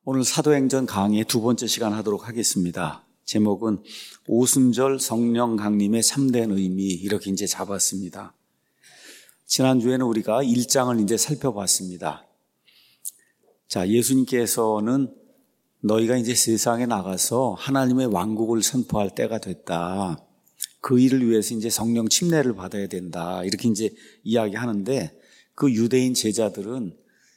오늘 사도행전 강의 두 번째 시간 하도록 하겠습니다. 제목은 오순절 성령 강림의 참된 의미, 이렇게 이제 잡았습니다. 지난주에는 우리가 1장을 이제 살펴봤습니다. 자, 예수님께서는 너희가 이제 세상에 나가서 하나님의 왕국을 선포할 때가 됐다. 그 일을 위해서 이제 성령 침례를 받아야 된다. 이렇게 이제 이야기하는데, 그 유대인 제자들은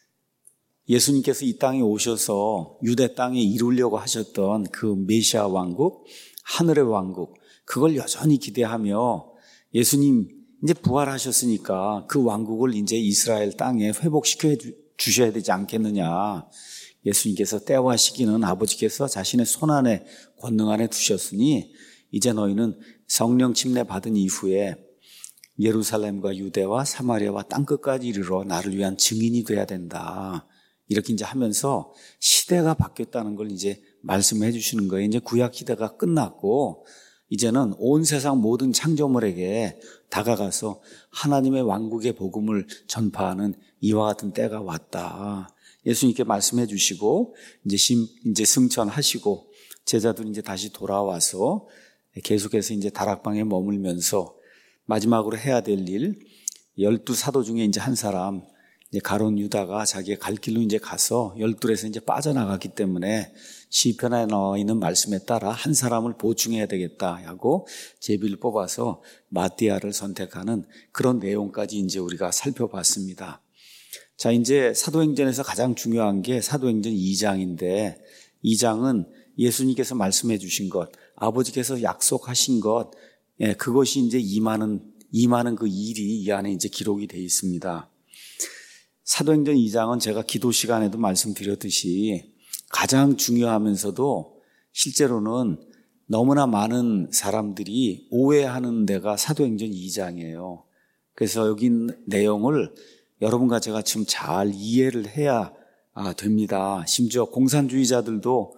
예수님께서 이 땅에 오셔서 유대 땅에 이루려고 하셨던 그 메시아 왕국, 하늘의 왕국, 그걸 여전히 기대하며 예수님 이제 부활하셨으니까 그 왕국을 이제 이스라엘 땅에 회복시켜 주셔야 되지 않겠느냐. 예수님께서 때와 시기는 아버지께서 자신의 손안에 권능 안에 두셨으니 이제 너희는 성령 침례 받은 이후에 예루살렘과 유대와 사마리아와 땅끝까지 이르러 나를 위한 증인이 돼야 된다. 이렇게 이제 하면서 시대가 바뀌었다는 걸 이제 말씀해 주시는 거예요. 이제 구약 시대가 끝났고 이제는 온 세상 모든 창조물에게 다가가서 하나님의 왕국의 복음을 전파하는 이와 같은 때가 왔다. 예수님께 말씀해 주시고 이제 승천하시고 제자들이 이제 다시 돌아와서 계속해서 이제 다락방에 머물면서 마지막으로 해야 될 일, 12 사도 중에 이제 한 사람, 이제 가룟 유다가 자기의 갈 길로 이제 가서 12에서 이제 빠져나갔기 때문에 시편에 나와 있는 말씀에 따라 한 사람을 보충해야 되겠다 하고 제비를 뽑아서 마띠아를 선택하는 그런 내용까지 이제 우리가 살펴봤습니다. 자, 이제 사도행전에서 가장 중요한 게 사도행전 2장인데 2장은 예수님께서 말씀해 주신 것, 아버지께서 약속하신 것, 그것이 이제 임하는 그 일이 이 안에 이제 기록이 되어 있습니다. 사도행전 2장은 제가 기도 시간에도 말씀드렸듯이 가장 중요하면서도 실제로는 너무나 많은 사람들이 오해하는 데가 사도행전 2장이에요. 그래서 여기 내용을 여러분과 제가 지금 잘 이해를 해야 됩니다. 심지어 공산주의자들도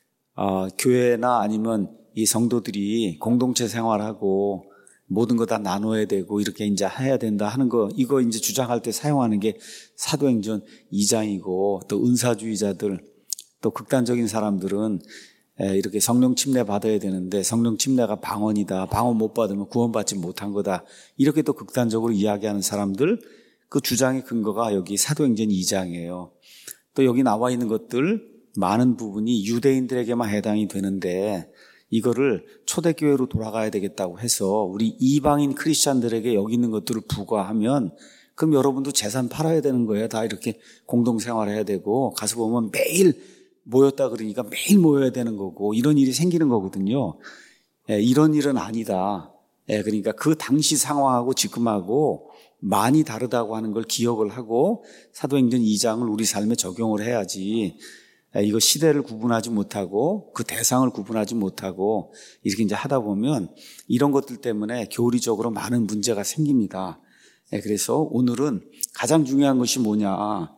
교회나 아니면 이 성도들이 공동체 생활하고 모든 거 다 나눠야 되고 이렇게 이제 해야 된다 하는 거, 이거 이제 주장할 때 사용하는 게 사도행전 2장이고, 또 은사주의자들, 또 극단적인 사람들은 이렇게 성령 침례 받아야 되는데 성령 침례가 방언이다, 방언 못 받으면 구원받지 못한 거다, 이렇게 또 극단적으로 이야기하는 사람들, 그 주장의 근거가 여기 사도행전 2장이에요. 또 여기 나와 있는 것들 많은 부분이 유대인들에게만 해당이 되는데 이거를 초대교회로 돌아가야 되겠다고 해서 우리 이방인 크리스찬들에게 여기 있는 것들을 부과하면 그럼 여러분도 재산 팔아야 되는 거예요. 다 이렇게 공동생활해야 되고, 가서 보면 매일 모였다 그러니까 매일 모여야 되는 거고 이런 일이 생기는 거거든요. 이런 일은 아니다. 그러니까 그 당시 상황하고 지금하고 많이 다르다고 하는 걸 기억을 하고 사도행전 2장을 우리 삶에 적용을 해야지, 이거 시대를 구분하지 못하고 그 대상을 구분하지 못하고 이렇게 이제 하다 보면 이런 것들 때문에 교리적으로 많은 문제가 생깁니다. 그래서 오늘은 가장 중요한 것이 뭐냐.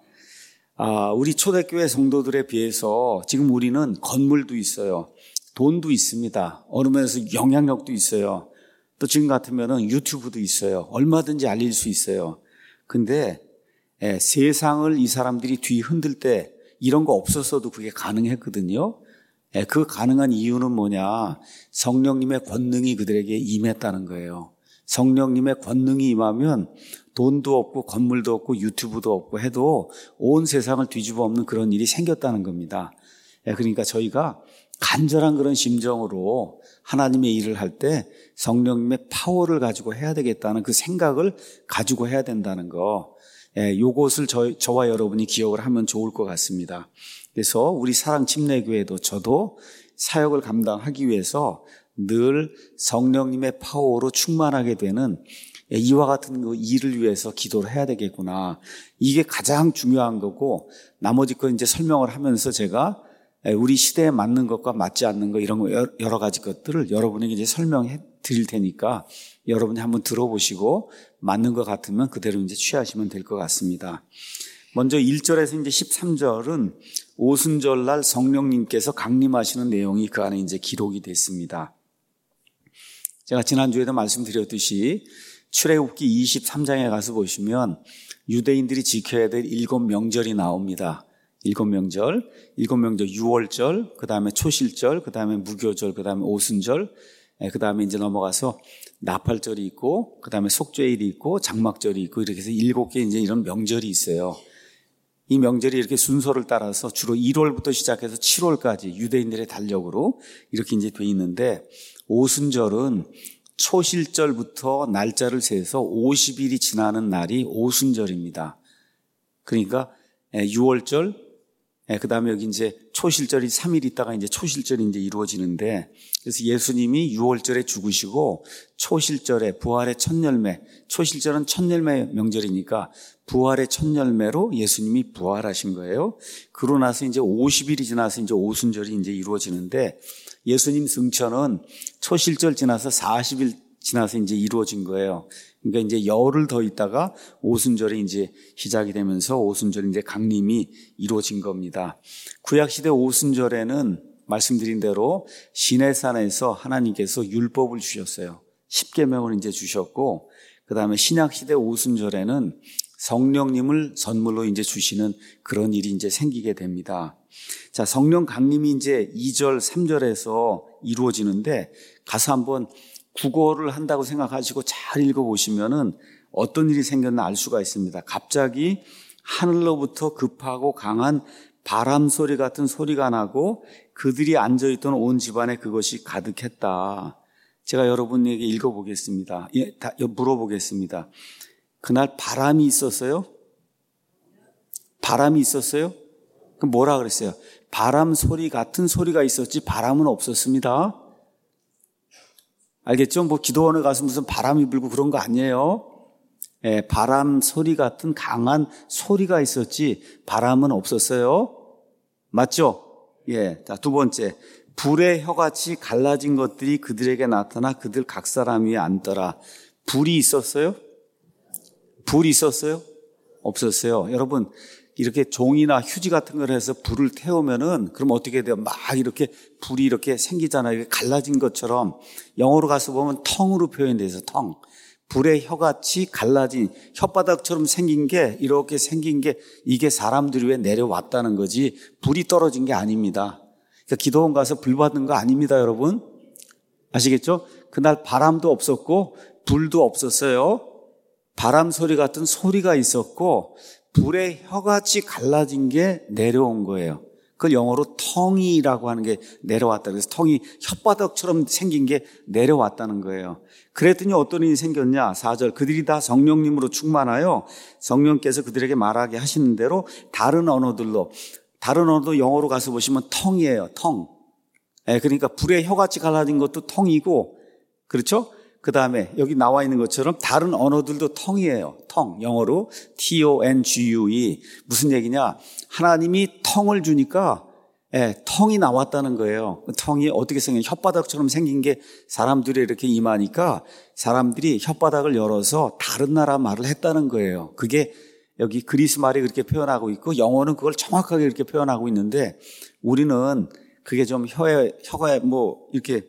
우리 초대교회 성도들에 비해서 지금 우리는 건물도 있어요. 돈도 있습니다. 어느 면에서 영향력도 있어요. 또 지금 같으면은 유튜브도 있어요. 얼마든지 알릴 수 있어요. 근데 세상을 이 사람들이 뒤흔들 때 이런 거 없었어도 그게 가능했거든요. 그 가능한 이유는 뭐냐? 성령님의 권능이 그들에게 임했다는 거예요. 성령님의 권능이 임하면 돈도 없고 건물도 없고 유튜브도 없고 해도 온 세상을 뒤집어 엎는 그런 일이 생겼다는 겁니다. 그러니까 저희가 간절한 그런 심정으로 하나님의 일을 할 때 성령님의 파워를 가지고 해야 되겠다는 그 생각을 가지고 해야 된다는 거, 요것을 저와 여러분이 기억을 하면 좋을 것 같습니다. 그래서 우리 사랑 침례교회도 저도 사역을 감당하기 위해서 늘 성령님의 파워로 충만하게 되는 이와 같은 그 일을 위해서 기도를 해야 되겠구나. 이게 가장 중요한 거고, 나머지 거 이제 설명을 하면서 제가 우리 시대에 맞는 것과 맞지 않는 것, 이런 거 여러 가지 것들을 여러분에게 이제 설명해 드릴 테니까 여러분이 한번 들어보시고 맞는 것 같으면 그대로 이제 취하시면 될 것 같습니다. 먼저 1절에서 이제 13절은 오순절날 성령님께서 강림하시는 내용이 그 안에 이제 기록이 됐습니다. 제가 지난주에도 말씀드렸듯이 출애굽기 23장에 가서 보시면 유대인들이 지켜야 될 7 명절이 나옵니다. 일곱 명절, 유월절, 그 다음에 초실절, 그 다음에 무교절, 그 다음에 오순절, 그 다음에 이제 넘어가서 나팔절이 있고, 그 다음에 속죄일이 있고, 장막절이 있고, 이렇게 해서 7개 이제 이런 명절이 있어요. 이 명절이 이렇게 순서를 따라서 주로 1월부터 시작해서 7월까지 유대인들의 달력으로 이렇게 이제 돼 있는데, 오순절은 초실절부터 날짜를 세서 50일이 지나는 날이 오순절입니다. 그러니까 6월절, 그 다음에 여기 이제 초실절이 3일 있다가 이제 초실절이 이제 이루어지는데, 그래서 예수님이 6월절에 죽으시고 초실절에 부활의 첫 열매, 초실절은 첫 열매 명절이니까 부활의 첫 열매로 예수님이 부활하신 거예요. 그러고 나서 이제 50일이 지나서 이제 오순절이 이제 이루어지는데, 예수님 승천은 초실절 지나서 40일 지나서 이제 이루어진 거예요. 그러니까 이제 열흘 더 있다가 오순절이 이제 시작이 되면서 오순절 이제 강림이 이루어진 겁니다. 구약시대 오순절에는 말씀드린 대로 시내산에서 하나님께서 율법을 주셨어요. 10계명을 이제 주셨고, 그 다음에 신약시대 오순절에는 성령님을 선물로 이제 주시는 그런 일이 이제 생기게 됩니다. 자, 성령 강림이 이제 2절, 3절에서 이루어지는데, 가서 한번 국어를 한다고 생각하시고 잘 읽어보시면은 어떤 일이 생겼나 알 수가 있습니다. 갑자기 하늘로부터 급하고 강한 바람 소리 같은 소리가 나고 그들이 앉아있던 온 집안에 그것이 가득했다. 제가 여러분에게 읽어보겠습니다. 물어보겠습니다. 그날 바람이 있었어요? 바람이 있었어요? 그럼 뭐라 그랬어요? 바람 소리 같은 소리가 있었지 바람은 없었습니다. 알겠죠? 뭐 기도원에 가서 무슨 바람이 불고 그런 거 아니에요. 바람 소리 같은 강한 소리가 있었지 바람은 없었어요. 맞죠? 자, 두 번째. 불의 혀같이 갈라진 것들이 그들에게 나타나 그들 각 사람 위에 앉더라. 불이 있었어요? 불이 있었어요? 없었어요. 여러분, 이렇게 종이나 휴지 같은 걸 해서 불을 태우면은 그럼 어떻게 돼요? 막 이렇게 불이 이렇게 생기잖아요. 갈라진 것처럼. 영어로 가서 보면 텅으로 표현돼서 텅. 불의 혀같이 갈라진 혓바닥처럼 생긴 게 이렇게 생긴 게 이게 사람들이 왜 내려왔다는 거지 불이 떨어진 게 아닙니다. 그러니까 기도원 가서 불 받는 거 아닙니다, 여러분. 아시겠죠? 그날 바람도 없었고 불도 없었어요. 바람 소리 같은 소리가 있었고 불의 혀같이 갈라진 게 내려온 거예요. 그걸 영어로 텅이라고 하는 게 내려왔다. 그래서 텅이 혓바닥처럼 생긴 게 내려왔다는 거예요. 그랬더니 어떤 일이 생겼냐? 4절. 그들이 다 성령님으로 충만하여 성령께서 그들에게 말하게 하시는 대로 다른 언어들로, 다른 언어도 영어로 가서 보시면 텅이에요. 텅. 그러니까 불의 혀같이 갈라진 것도 텅이고, 그렇죠? 그 다음에 여기 나와 있는 것처럼 다른 언어들도 텅이에요. 텅. 영어로 T-O-N-G-U-E. 무슨 얘기냐? 하나님이 텅을 주니까 텅이 나왔다는 거예요. 텅이 어떻게 생긴 혓바닥처럼 생긴 게 사람들이 이렇게 임하니까 사람들이 혓바닥을 열어서 다른 나라 말을 했다는 거예요. 그게 여기 그리스 말이 그렇게 표현하고 있고 영어는 그걸 정확하게 이렇게 표현하고 있는데 우리는 그게 좀 혀가 뭐 이렇게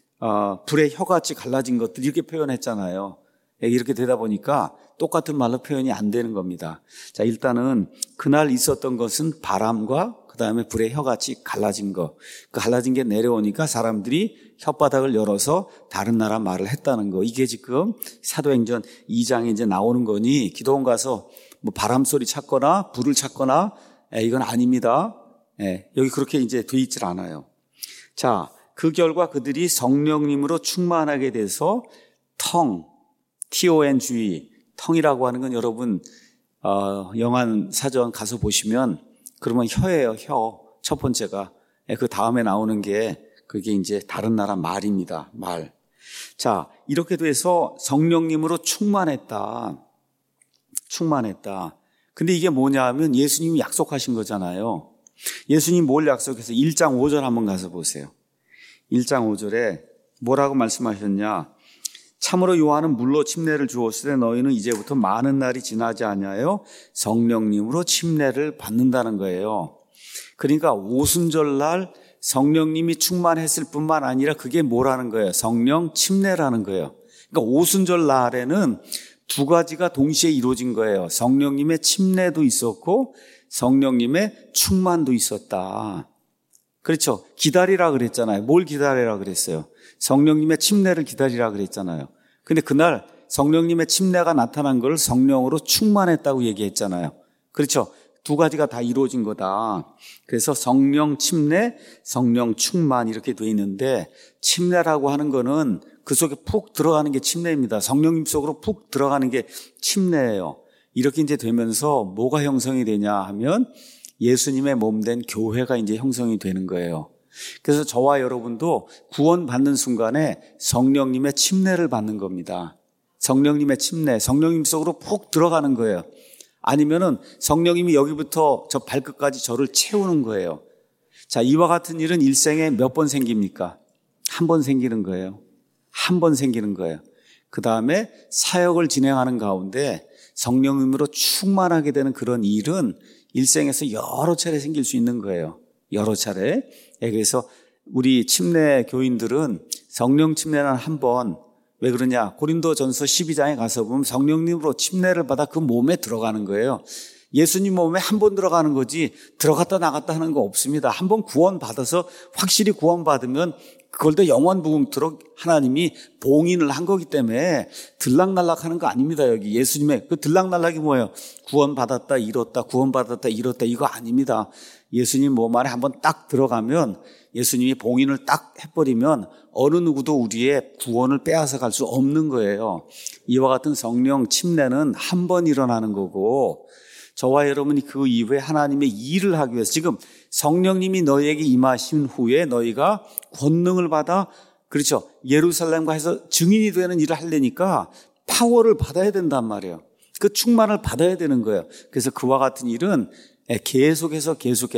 불의 혀같이 갈라진 것들 이렇게 표현했잖아요. 이렇게 되다 보니까 똑같은 말로 표현이 안 되는 겁니다. 자, 일단은 그날 있었던 것은 바람과 그 다음에 불의 혀같이 갈라진 거. 그 갈라진 게 내려오니까 사람들이 혓바닥을 열어서 다른 나라 말을 했다는 거. 이게 지금 사도행전 2장에 이제 나오는 거니 기도원 가서 뭐 바람 소리 찾거나 불을 찾거나 이건 아닙니다. 여기 그렇게 이제 돼 있질 않아요. 자, 그 결과 그들이 성령님으로 충만하게 돼서 텅, T-O-N-G, 텅이라고 하는 건 여러분 영한 사전 가서 보시면 그러면 혀예요, 혀. 첫 번째가. 그 다음에 나오는 게 그게 이제 다른 나라 말입니다. 말. 자, 이렇게 돼서 성령님으로 충만했다. 충만했다. 근데 이게 뭐냐 하면 예수님이 약속하신 거잖아요. 예수님 뭘 약속해서 1장 5절 한번 가서 보세요. 1장 5절에 뭐라고 말씀하셨냐? 참으로 요한은 물로 침례를 주었으되 너희는 이제부터 많은 날이 지나지 아니하여 성령님으로 침례를 받는다는 거예요. 그러니까 오순절날 성령님이 충만했을 뿐만 아니라 그게 뭐라는 거예요? 성령 침례라는 거예요. 그러니까 오순절날에는 두 가지가 동시에 이루어진 거예요. 성령님의 침례도 있었고 성령님의 충만도 있었다. 그렇죠. 기다리라 그랬잖아요. 뭘 기다리라 그랬어요? 성령님의 침례를 기다리라 그랬잖아요. 근데 그날 성령님의 침례가 나타난 걸 성령으로 충만했다고 얘기했잖아요. 그렇죠. 두 가지가 다 이루어진 거다. 그래서 성령 침례, 성령 충만 이렇게 돼 있는데 침례라고 하는 거는 그 속에 푹 들어가는 게 침례입니다. 성령님 속으로 푹 들어가는 게 침례예요. 이렇게 이제 되면서 뭐가 형성이 되냐 하면 예수님의 몸된 교회가 이제 형성이 되는 거예요. 그래서 저와 여러분도 구원받는 순간에 성령님의 침례를 받는 겁니다. 성령님의 침례, 성령님 속으로 푹 들어가는 거예요. 아니면은 성령님이 여기부터 저 발끝까지 저를 채우는 거예요. 자, 이와 같은 일은 일생에 몇 번 생깁니까? 한 번 생기는 거예요. 한 번 생기는 거예요. 그 다음에 사역을 진행하는 가운데 성령님으로 충만하게 되는 그런 일은 일생에서 여러 차례 생길 수 있는 거예요. 여러 차례. 그래서 우리 침례 교인들은 성령 침례는 한 번, 왜 그러냐? 고린도전서 12장에 가서 보면 성령님으로 침례를 받아 그 몸에 들어가는 거예요. 예수님 몸에 한 번 들어가는 거지 들어갔다 나갔다 하는 거 없습니다. 한 번 구원받아서 확실히 구원받으면 그걸 더 영원무궁토록 하나님이 봉인을 한 거기 때문에 들락날락하는 거 아닙니다. 여기 예수님의 그 들락날락이 뭐예요? 구원받았다 잃었다 구원받았다 잃었다 이거 아닙니다. 예수님 몸 안에 한번 딱 들어가면 예수님이 봉인을 딱 해버리면 어느 누구도 우리의 구원을 빼앗아 갈 수 없는 거예요. 이와 같은 성령 침례는 한 번 일어나는 거고 저와 여러분이 그 이후에 하나님의 일을 하기 위해서 지금 성령님이 너희에게 임하신 후에 너희가 권능을 받아 그렇죠. 예루살렘과 해서 증인이 되는 일을 하려니까 파워를 받아야 된단 말이에요. 그 충만을 받아야 되는 거예요. 그래서 그와 같은 일은 계속해서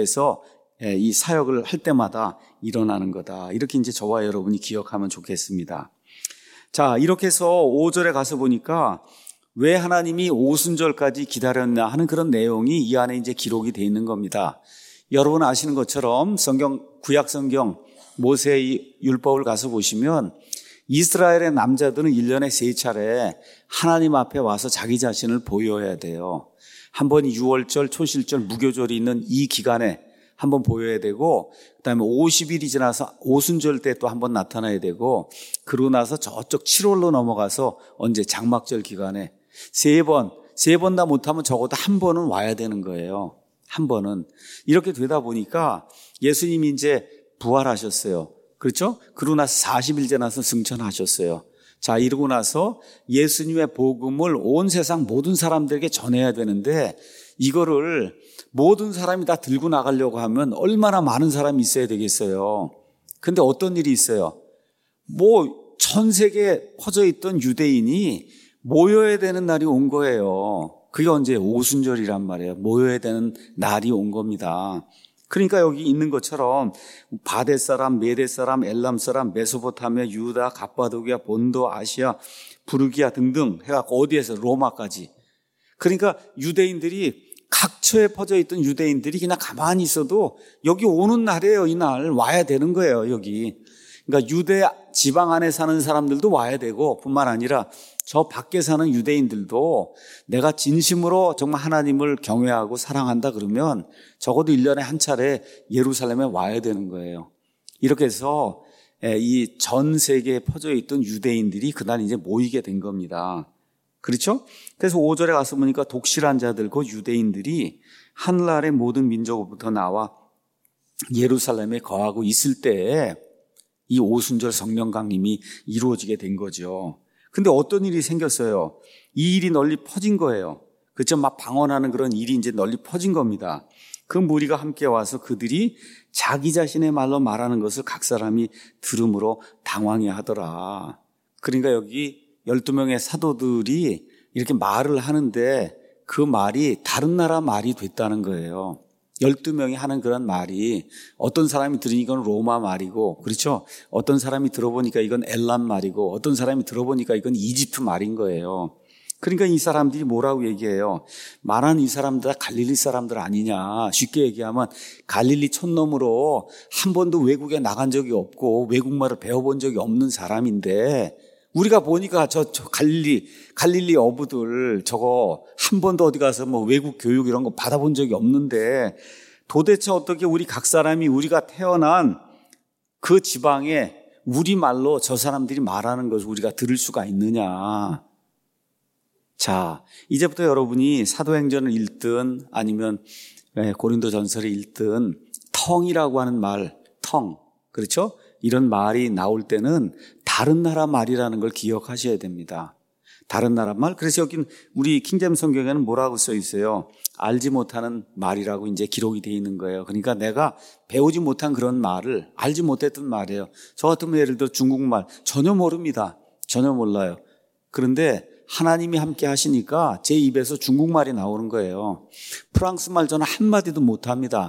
이 사역을 할 때마다 일어나는 거다. 이렇게 이제 저와 여러분이 기억하면 좋겠습니다. 자, 이렇게 해서 5절에 가서 보니까 왜 하나님이 오순절까지 기다렸나 하는 그런 내용이 이 안에 이제 기록이 되어 있는 겁니다. 여러분 아시는 것처럼 구약 성경 모세의 율법을 가서 보시면 이스라엘의 남자들은 1년에 3차례 하나님 앞에 와서 자기 자신을 보여야 돼요. 한 번이 6월절, 초실절, 무교절이 있는 이 기간에 한번 보여야 되고 그다음에 50일이 지나서 오순절 때 또 한번 나타나야 되고 그러고 나서 저쪽 7월로 넘어가서 언제 장막절 기간에 세 번 다 못하면 적어도 한 번은 와야 되는 거예요. 한 번은. 이렇게 되다 보니까 예수님이 이제 부활하셨어요. 그렇죠? 그러고 나서 40일 지나서 승천하셨어요. 자, 이러고 나서 예수님의 복음을 온 세상 모든 사람들에게 전해야 되는데 이거를 모든 사람이 다 들고 나가려고 하면 얼마나 많은 사람이 있어야 되겠어요. 근데 어떤 일이 있어요? 전 세계에 퍼져 있던 유대인이 모여야 되는 날이 온 거예요. 그게 언제? 오순절이란 말이에요. 모여야 되는 날이 온 겁니다. 그러니까 여기 있는 것처럼 바데 사람, 메데 사람, 엘람 사람, 메소포타미아, 유다, 갑바도기아, 본도, 아시아, 부르기아 등등 해갖고 어디에서 로마까지. 그러니까 유대인들이 각처에 퍼져 있던 유대인들이 그냥 가만히 있어도 여기 오는 날이에요. 이날 와야 되는 거예요. 여기. 그러니까 유대 지방 안에 사는 사람들도 와야 되고 뿐만 아니라 저 밖에 사는 유대인들도 내가 진심으로 정말 하나님을 경외하고 사랑한다 그러면 적어도 1년에 한 차례 예루살렘에 와야 되는 거예요. 이렇게 해서 이 전 세계에 퍼져 있던 유대인들이 그날 이제 모이게 된 겁니다. 그렇죠? 그래서 5절에 가서 보니까 독실한 자들, 그 유대인들이 하늘 아래 모든 민족으로부터 나와 예루살렘에 거하고 있을 때에 이 오순절 성령 강림이 이루어지게 된 거죠. 근데 어떤 일이 생겼어요? 이 일이 널리 퍼진 거예요. 그렇죠? 막 방언하는 그런 일이 이제 널리 퍼진 겁니다. 그 무리가 함께 와서 그들이 자기 자신의 말로 말하는 것을 각 사람이 들음으로 당황해 하더라. 그러니까 여기 12명의 사도들이 이렇게 말을 하는데 그 말이 다른 나라 말이 됐다는 거예요. 12명이 하는 그런 말이 어떤 사람이 들으니까 이건 로마 말이고, 그렇죠? 어떤 사람이 들어보니까 이건 엘람 말이고, 어떤 사람이 들어보니까 이건 이집트 말인 거예요. 그러니까 이 사람들이 뭐라고 얘기해요? 말하는 이 사람들 다 갈릴리 사람들 아니냐. 쉽게 얘기하면 갈릴리 촌놈으로 한 번도 외국에 나간 적이 없고 외국말을 배워본 적이 없는 사람인데 우리가 보니까 저 갈릴리 어부들 저거 한 번도 어디 가서 뭐 외국 교육 이런 거 받아본 적이 없는데 도대체 어떻게 우리 각 사람이 우리가 태어난 그 지방에 우리말로 저 사람들이 말하는 것을 우리가 들을 수가 있느냐. 자, 이제부터 여러분이 사도행전을 읽든 아니면 고린도전서를 읽든 텅이라고 하는 말, 텅, 그렇죠? 이런 말이 나올 때는 다른 나라 말이라는 걸 기억하셔야 됩니다. 다른 나라 말. 그래서 여긴 우리 킹제임스 성경에는 뭐라고 써 있어요? 알지 못하는 말이라고 이제 기록이 되어 있는 거예요. 그러니까 내가 배우지 못한 그런 말을 알지 못했던 말이에요. 저 같으면 예를 들어 중국말 전혀 모릅니다. 전혀 몰라요. 그런데 하나님이 함께 하시니까 제 입에서 중국말이 나오는 거예요. 프랑스 말 저는 한마디도 못합니다.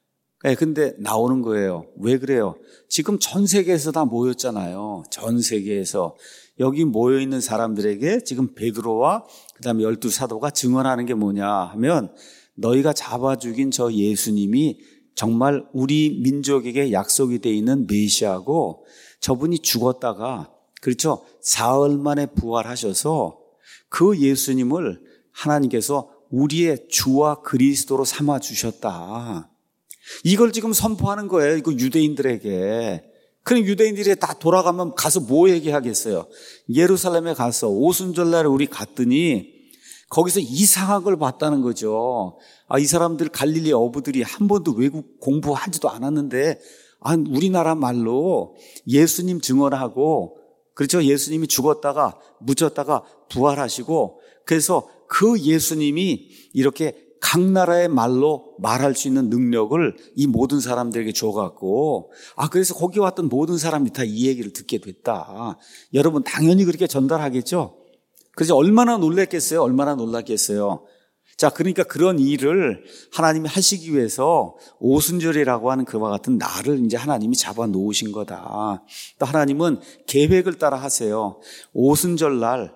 근데 나오는 거예요. 왜 그래요? 지금 전 세계에서 다 모였잖아요. 전 세계에서. 여기 모여있는 사람들에게 지금 베드로와 그다음에 12사도가 증언하는 게 뭐냐 하면 너희가 잡아 죽인 저 예수님이 정말 우리 민족에게 약속이 돼 있는 메시아고 저분이 죽었다가 그렇죠? 사흘 만에 부활하셔서 그 예수님을 하나님께서 우리의 주와 그리스도로 삼아 주셨다. 이걸 지금 선포하는 거예요. 이거 유대인들에게. 그럼 유대인들이 다 돌아가면 가서 뭐 얘기하겠어요? 예루살렘에 가서 오순절날에 우리 갔더니 거기서 이상한 걸 봤다는 거죠. 이 사람들 갈릴리 어부들이 한 번도 외국 공부하지도 않았는데 우리나라 말로 예수님 증언하고 그렇죠? 예수님이 죽었다가 묻혔다가 부활하시고 그래서 그 예수님이 이렇게 각 나라의 말로 말할 수 있는 능력을 이 모든 사람들에게 줘갖고 그래서 거기 왔던 모든 사람이 다 이 얘기를 듣게 됐다. 여러분 당연히 그렇게 전달하겠죠? 그래서 얼마나 놀랐겠어요? 얼마나 놀랐겠어요? 자, 그러니까 그런 일을 하나님이 하시기 위해서 오순절이라고 하는 그와 같은 날을 이제 하나님이 잡아 놓으신 거다. 또 하나님은 계획을 따라 하세요. 오순절날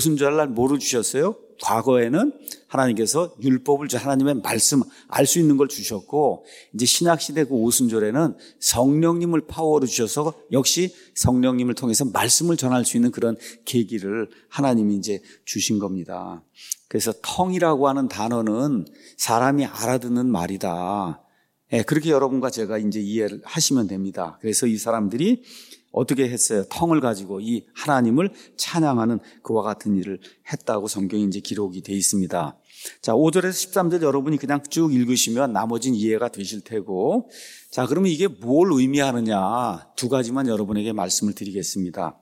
뭐를 주셨어요? 과거에는 하나님께서 율법을 하나님의 말씀 알 수 있는 걸 주셨고 이제 신약시대 그 오순절에는 성령님을 파워로 주셔서 역시 성령님을 통해서 말씀을 전할 수 있는 그런 계기를 하나님이 이제 주신 겁니다. 그래서 텅이라고 하는 단어는 사람이 알아듣는 말이다. 그렇게 여러분과 제가 이제 이해를 하시면 됩니다. 그래서 이 사람들이 어떻게 했어요? 텅을 가지고 이 하나님을 찬양하는 그와 같은 일을 했다고 성경에 이제 기록이 되어 있습니다. 자, 5절에서 13절 여러분이 그냥 쭉 읽으시면 나머지는 이해가 되실 테고. 자, 그러면 이게 뭘 의미하느냐? 두 가지만 여러분에게 말씀을 드리겠습니다.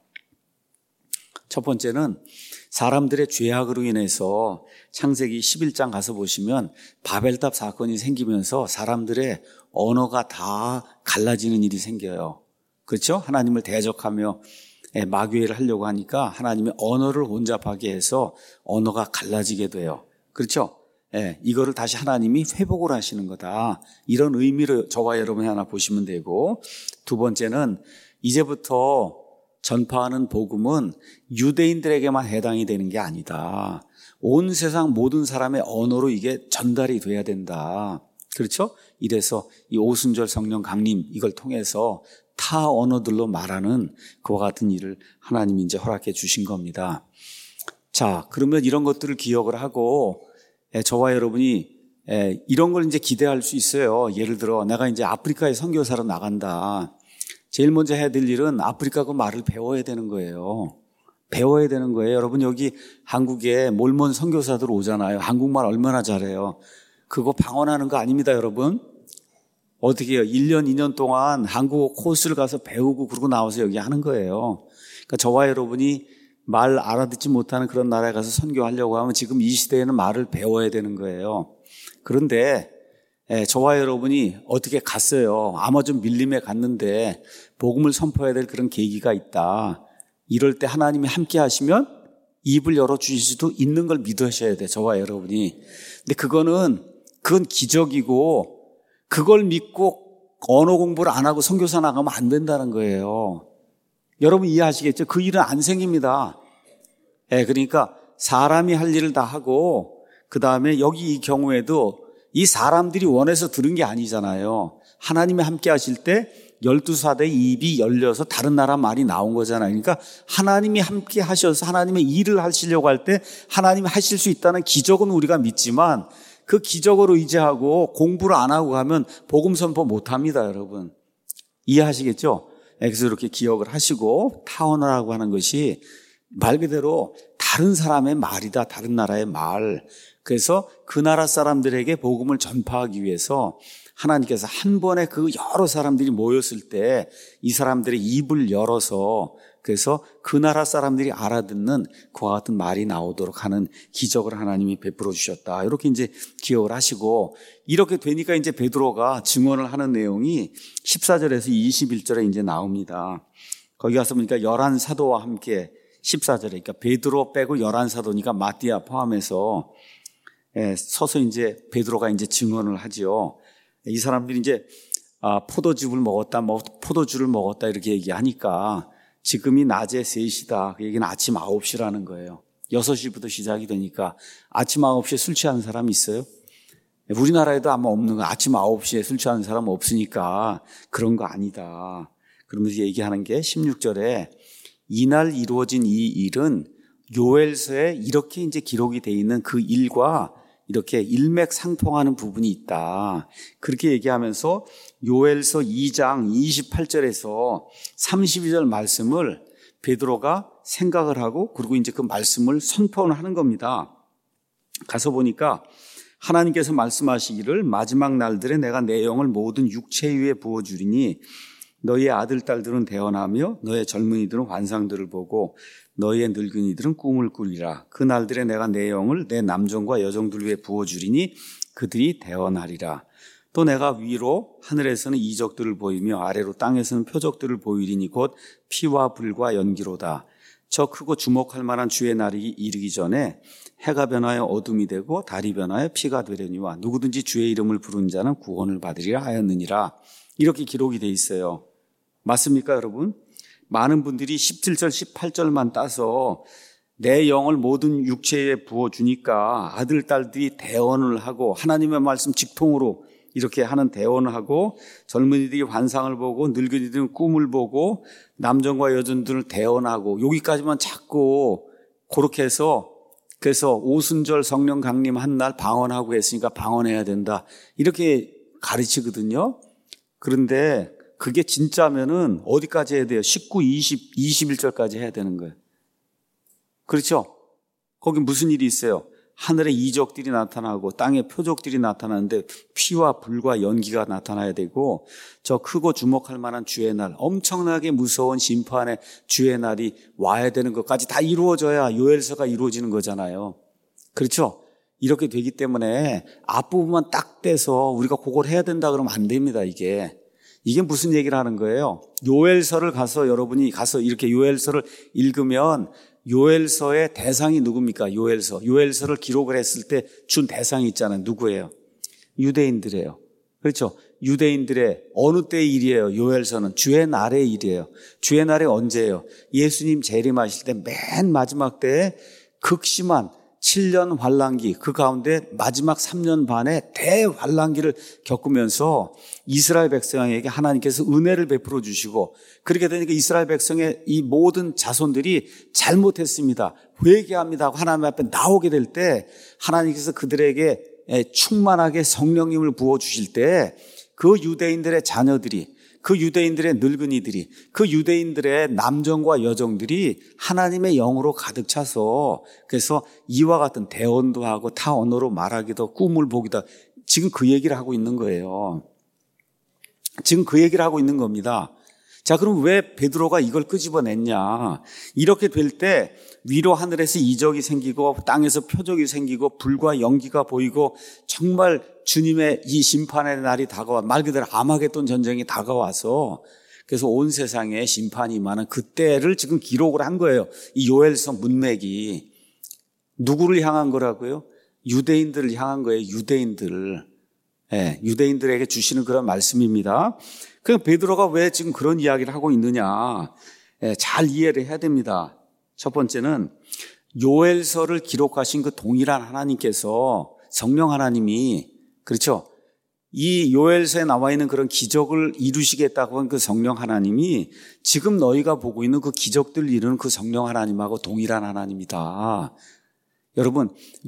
첫 번째는 사람들의 죄악으로 인해서 창세기 11장 가서 보시면 바벨탑 사건이 생기면서 사람들의 언어가 다 갈라지는 일이 생겨요. 그렇죠? 하나님을 대적하며 마귀를 하려고 하니까 하나님의 언어를 혼잡하게 해서 언어가 갈라지게 돼요. 그렇죠? 이거를 다시 하나님이 회복을 하시는 거다. 이런 의미로 저와 여러분이 하나 보시면 되고, 두 번째는 이제부터 전파하는 복음은 유대인들에게만 해당이 되는 게 아니다. 온 세상 모든 사람의 언어로 이게 전달이 돼야 된다. 그렇죠? 이래서 이 오순절 성령 강림 이걸 통해서 타 언어들로 말하는 그와 같은 일을 하나님이 이제 허락해 주신 겁니다. 자, 그러면 이런 것들을 기억을 하고 저와 여러분이 이런 걸 이제 기대할 수 있어요. 예를 들어 내가 이제 아프리카에 선교사로 나간다. 제일 먼저 해야 될 일은 아프리카 그 말을 배워야 되는 거예요. 배워야 되는 거예요. 여러분 여기 한국에 몰몬 선교사들 오잖아요. 한국말 얼마나 잘해요. 그거 방언하는 거 아닙니다, 여러분. 어떻게 해요? 1년, 2년 동안 한국어 코스를 가서 배우고 그러고 나와서 여기 하는 거예요. 그러니까 저와 여러분이 말 알아듣지 못하는 그런 나라에 가서 선교하려고 하면 지금 이 시대에는 말을 배워야 되는 거예요. 그런데 저와 여러분이 어떻게 갔어요? 아마존 밀림에 갔는데 복음을 선포해야 될 그런 계기가 있다. 이럴 때 하나님이 함께 하시면 입을 열어주실 수도 있는 걸 믿으셔야 돼, 저와 여러분이. 근데 그건 기적이고 그걸 믿고 언어 공부를 안 하고 선교사 나가면 안 된다는 거예요. 여러분 이해하시겠죠? 그 일은 안 생깁니다. 그러니까 사람이 할 일을 다 하고 그 다음에 여기 이 경우에도 이 사람들이 원해서 들은 게 아니잖아요. 하나님이 함께 하실 때 12사대의 입이 열려서 다른 나라 말이 나온 거잖아요. 그러니까 하나님이 함께 하셔서 하나님의 일을 하시려고 할 때 하나님이 하실 수 있다는 기적은 우리가 믿지만 그 기적을 의지하고 공부를 안 하고 가면 복음 선포 못 합니다, 여러분. 이해하시겠죠? 그래서 이렇게 기억을 하시고 타언하라고 하는 것이 말 그대로 다른 사람의 말이다, 다른 나라의 말. 그래서 그 나라 사람들에게 복음을 전파하기 위해서 하나님께서 한 번에 그 여러 사람들이 모였을 때 이 사람들의 입을 열어서 그래서 그 나라 사람들이 알아듣는 그와 같은 말이 나오도록 하는 기적을 하나님이 베풀어 주셨다. 이렇게 이제 기억을 하시고 이렇게 되니까 이제 베드로가 증언을 하는 내용이 14절에서 21절에 이제 나옵니다. 거기 가서 보니까 11사도와 함께 14절에 그러니까 베드로 빼고 11사도니까 마띠아 포함해서 서서 이제 베드로가 이제 증언을 하지요. 이 사람들이 이제 포도즙을 먹었다, 포도주를 먹었다 이렇게 얘기하니까 지금이 낮에 3시다. 그 얘기는 아침 9시라는 거예요. 6시부터 시작이 되니까 아침 9시에 술 취하는 사람이 있어요? 우리나라에도 아마 없는 거 아침 9시에 술 취하는 사람은 없으니까 그런 거 아니다. 그러면서 얘기하는 게 16절에 이날 이루어진 이 일은 요엘서에 이렇게 이제 기록이 되어 있는 그 일과 이렇게 일맥상통하는 부분이 있다. 그렇게 얘기하면서 요엘서 2장 28절에서 32절 말씀을 베드로가 생각을 하고 그리고 이제 그 말씀을 선포를 하는 겁니다. 가서 보니까 하나님께서 말씀하시기를 마지막 날들에 내가 내 영을 모든 육체 위에 부어주리니 너희의 아들, 딸들은 대언하며 너의 젊은이들은 환상들을 보고 너희의 늙은이들은 꿈을 꾸리라. 그 날들에 내가 내 영을 내 남종과 여종들 위에 부어주리니 그들이 대언하리라. 또 내가 위로 하늘에서는 이적들을 보이며 아래로 땅에서는 표적들을 보이리니 곧 피와 불과 연기로다. 저 크고 주목할 만한 주의 날이 이르기 전에 해가 변하여 어둠이 되고 달이 변하여 피가 되려니와 누구든지 주의 이름을 부르는 자는 구원을 받으리라 하였느니라. 이렇게 기록이 돼 있어요. 맞습니까, 여러분? 많은 분들이 17절, 18절만 따서 내 영을 모든 육체에 부어주니까 아들, 딸들이 대언을 하고 하나님의 말씀 직통으로 이렇게 하는 대언을 하고 젊은이들이 환상을 보고 늙은이들은 꿈을 보고 남정과 여전들을 대언하고 여기까지만 자꾸 그렇게 해서 그래서 오순절 성령 강림 한 날 방언하고 했으니까 방언해야 된다. 이렇게 가르치거든요. 그런데 그게 진짜면은 어디까지 해야 돼요? 19, 20, 21절까지 해야 되는 거예요. 그렇죠? 거기 무슨 일이 있어요? 하늘에 이적들이 나타나고 땅에 표적들이 나타나는데 피와 불과 연기가 나타나야 되고 저 크고 주목할 만한 주의 날, 엄청나게 무서운 심판의 주의 날이 와야 되는 것까지 다 이루어져야 요엘서가 이루어지는 거잖아요. 그렇죠? 이렇게 되기 때문에 앞부분만 딱 떼서 우리가 그걸 해야 된다 그러면 안 됩니다. 이게 무슨 얘기를 하는 거예요? 요엘서를 가서 여러분이 가서 이렇게 요엘서를 읽으면 요엘서의 대상이 누굽니까? 요엘서를 기록을 했을 때 준 대상이 있잖아요. 누구예요? 유대인들이에요. 그렇죠? 유대인들의 어느 때의 일이에요? 요엘서는 주의 날의 일이에요. 주의 날이 언제예요? 예수님 재림하실 때 맨 마지막 때에 극심한 7년 환란기, 그 가운데 마지막 3년 반의 대환란기를 겪으면서 이스라엘 백성에게 하나님께서 은혜를 베풀어 주시고 그렇게 되니까 이스라엘 백성의 이 모든 자손들이 잘못했습니다. 회개합니다 하고 하나님 앞에 나오게 될 때 하나님께서 그들에게 충만하게 성령님을 부어주실 때 그 유대인들의 자녀들이 그 유대인들의 늙은이들이 그 유대인들의 남정과 여정들이 하나님의 영으로 가득 차서 그래서 이와 같은 대언도 하고 타 언어로 말하기도 꿈을 보기도 지금 그 얘기를 하고 있는 거예요. 지금 그 얘기를 하고 있는 겁니다. 자, 그럼 왜 베드로가 이걸 끄집어냈냐? 이렇게 될 때 위로 하늘에서 이적이 생기고 땅에서 표적이 생기고 불과 연기가 보이고 정말 주님의 이 심판의 날이 다가와 말 그대로 아마겟돈 전쟁이 다가와서 그래서 온 세상에 심판이 임하는 그때를 지금 기록을 한 거예요. 이 요엘서 문맥이 누구를 향한 거라고요? 유대인들을 향한 거예요. 유대인들에게 주시는 그런 말씀입니다. 그럼 베드로가 왜 지금 그런 이야기를 하고 있느냐? 잘 이해를 해야 됩니다. 첫 번째는 요엘서를 기록하신 그 동일한 하나님께서 성령 하나님이 그렇죠? 이 요엘서에 나와 있는 그런 기적을 이루시겠다고 한 그 성령 하나님이 지금 너희가 보고 있는 그 기적들을 이루는 그 성령 하나님하고 동일한 하나님이다. 여러분,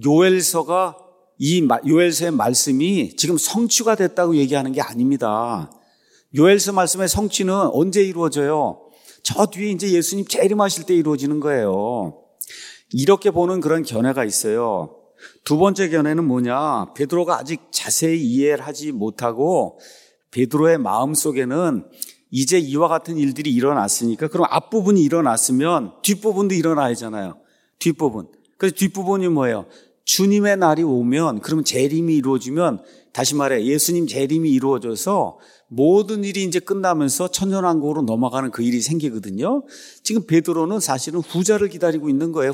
요엘서의 말씀이 지금 성취가 됐다고 얘기하는 게 아닙니다. 요엘서 말씀의 성취는 언제 이루어져요? 저 뒤에 이제 예수님 재림하실 때 이루어지는 거예요. 이렇게 보는 그런 견해가 있어요. 두 번째 견해는 뭐냐? 베드로가 아직 자세히 이해를 하지 못하고 베드로의 마음속에는 이제 이와 같은 일들이 일어났으니까 그럼 앞부분이 일어났으면 뒷부분도 일어나야 하잖아요. 뒷부분. 그래서 뒷부분이 뭐예요? 주님의 날이 오면 그러면 재림이 이루어지면 다시 말해 예수님 재림이 이루어져서 모든 일이 이제 끝나면서 천년왕국으로 넘어가는 그 일이 생기거든요. 지금 베드로는 사실은 후자를 기다리고 있는 거예요.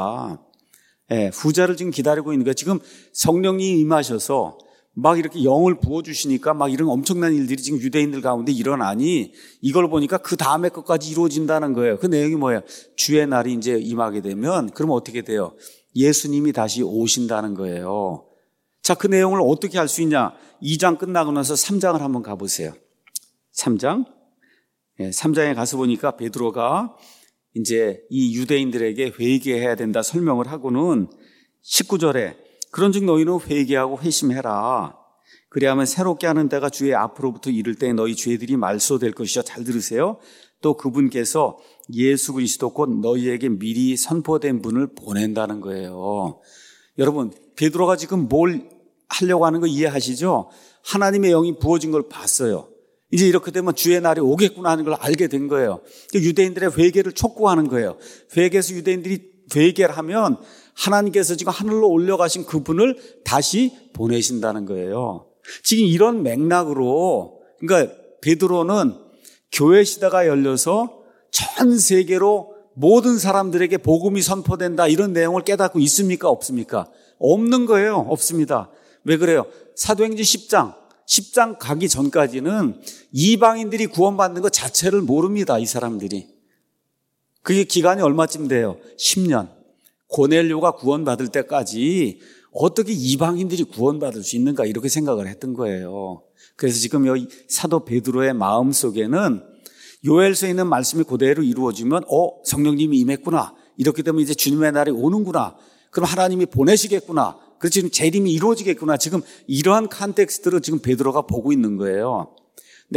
후자를 지금 기다리고 있는 거예요. 지금 성령님이 임하셔서 막 이렇게 영을 부어주시니까 막 이런 엄청난 일들이 지금 유대인들 가운데 일어나니 이걸 보니까 그 다음에 것까지 이루어진다는 거예요. 그 내용이 뭐예요? 주의 날이 이제 임하게 되면 그러면 어떻게 돼요? 예수님이 다시 오신다는 거예요. 자, 그 내용을 어떻게 알 수 있냐? 2장 끝나고 나서 3장을 한번 가보세요. 3장. 3장에 가서 보니까 베드로가 이제 이 유대인들에게 회개해야 된다 설명을 하고는 19절에 그런즉 너희는 회개하고 회심해라. 그리하면 새롭게 하는 때가 주의 앞으로부터 이를 때 너희 죄들이 말소될 것이죠. 잘 들으세요. 또 그분께서 예수 그리스도 곧 너희에게 미리 선포된 분을 보낸다는 거예요. 여러분, 베드로가 지금 뭘 하려고 하는 거 이해하시죠? 하나님의 영이 부어진 걸 봤어요. 이제 이렇게 되면 주의 날이 오겠구나 하는 걸 알게 된 거예요. 유대인들의 회개를 촉구하는 거예요. 회개해서 유대인들이 회개를 하면 하나님께서 지금 하늘로 올려가신 그분을 다시 보내신다는 거예요. 지금 이런 맥락으로 그러니까 베드로는 교회 시대가 열려서 전 세계로 모든 사람들에게 복음이 선포된다 이런 내용을 깨닫고 있습니까? 없습니까? 없는 거예요. 없습니다. 왜 그래요? 사도행전 10장 가기 전까지는 이방인들이 구원받는 것 자체를 모릅니다. 이 사람들이. 그게 기간이 얼마쯤 돼요? 10년. 고넬료가 구원받을 때까지 어떻게 이방인들이 구원받을 수 있는가 이렇게 생각을 했던 거예요. 그래서 지금 여기 사도 베드로의 마음속에는 요엘서에 있는 말씀이 그대로 이루어지면 성령님이 임했구나. 이렇게 되면 이제 주님의 날이 오는구나. 그럼 하나님이 보내시겠구나. 그래서 지금 재림이 이루어지겠구나. 지금 이러한 컨텍스트로 지금 베드로가 보고 있는 거예요. 근데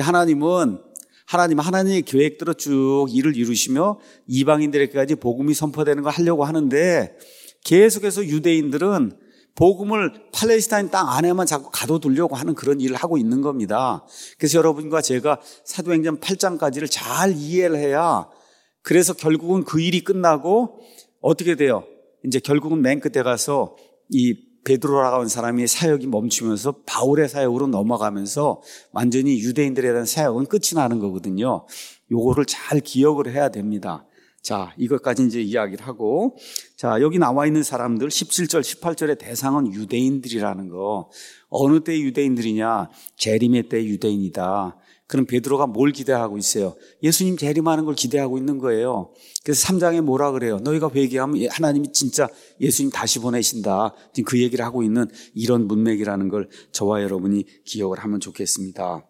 하나님의 계획대로 쭉 일을 이루시며 이방인들에게까지 복음이 선포되는 걸 하려고 하는데 계속해서 유대인들은 복음을 팔레스타인 땅 안에만 자꾸 가둬두려고 하는 그런 일을 하고 있는 겁니다. 그래서 여러분과 제가 사도행전 8장까지를 잘 이해를 해야 그래서 결국은 그 일이 끝나고 어떻게 돼요? 이제 결국은 맨 끝에 가서 이 베드로라고 하는 사람이 사역이 멈추면서 바울의 사역으로 넘어가면서 완전히 유대인들에 대한 사역은 끝이 나는 거거든요. 요거를 잘 기억을 해야 됩니다. 자, 이것까지 이제 이야기를 하고, 자, 여기 나와 있는 사람들 17절, 18절의 대상은 유대인들이라는 거. 어느 때의 유대인들이냐? 재림의 때의 유대인이다. 그럼 베드로가 뭘 기대하고 있어요? 예수님 재림하는 걸 기대하고 있는 거예요. 그래서 3장에 뭐라 그래요? 너희가 회개하면 하나님이 진짜 예수님 다시 보내신다. 지금 그 얘기를 하고 있는 이런 문맥이라는 걸 저와 여러분이 기억을 하면 좋겠습니다.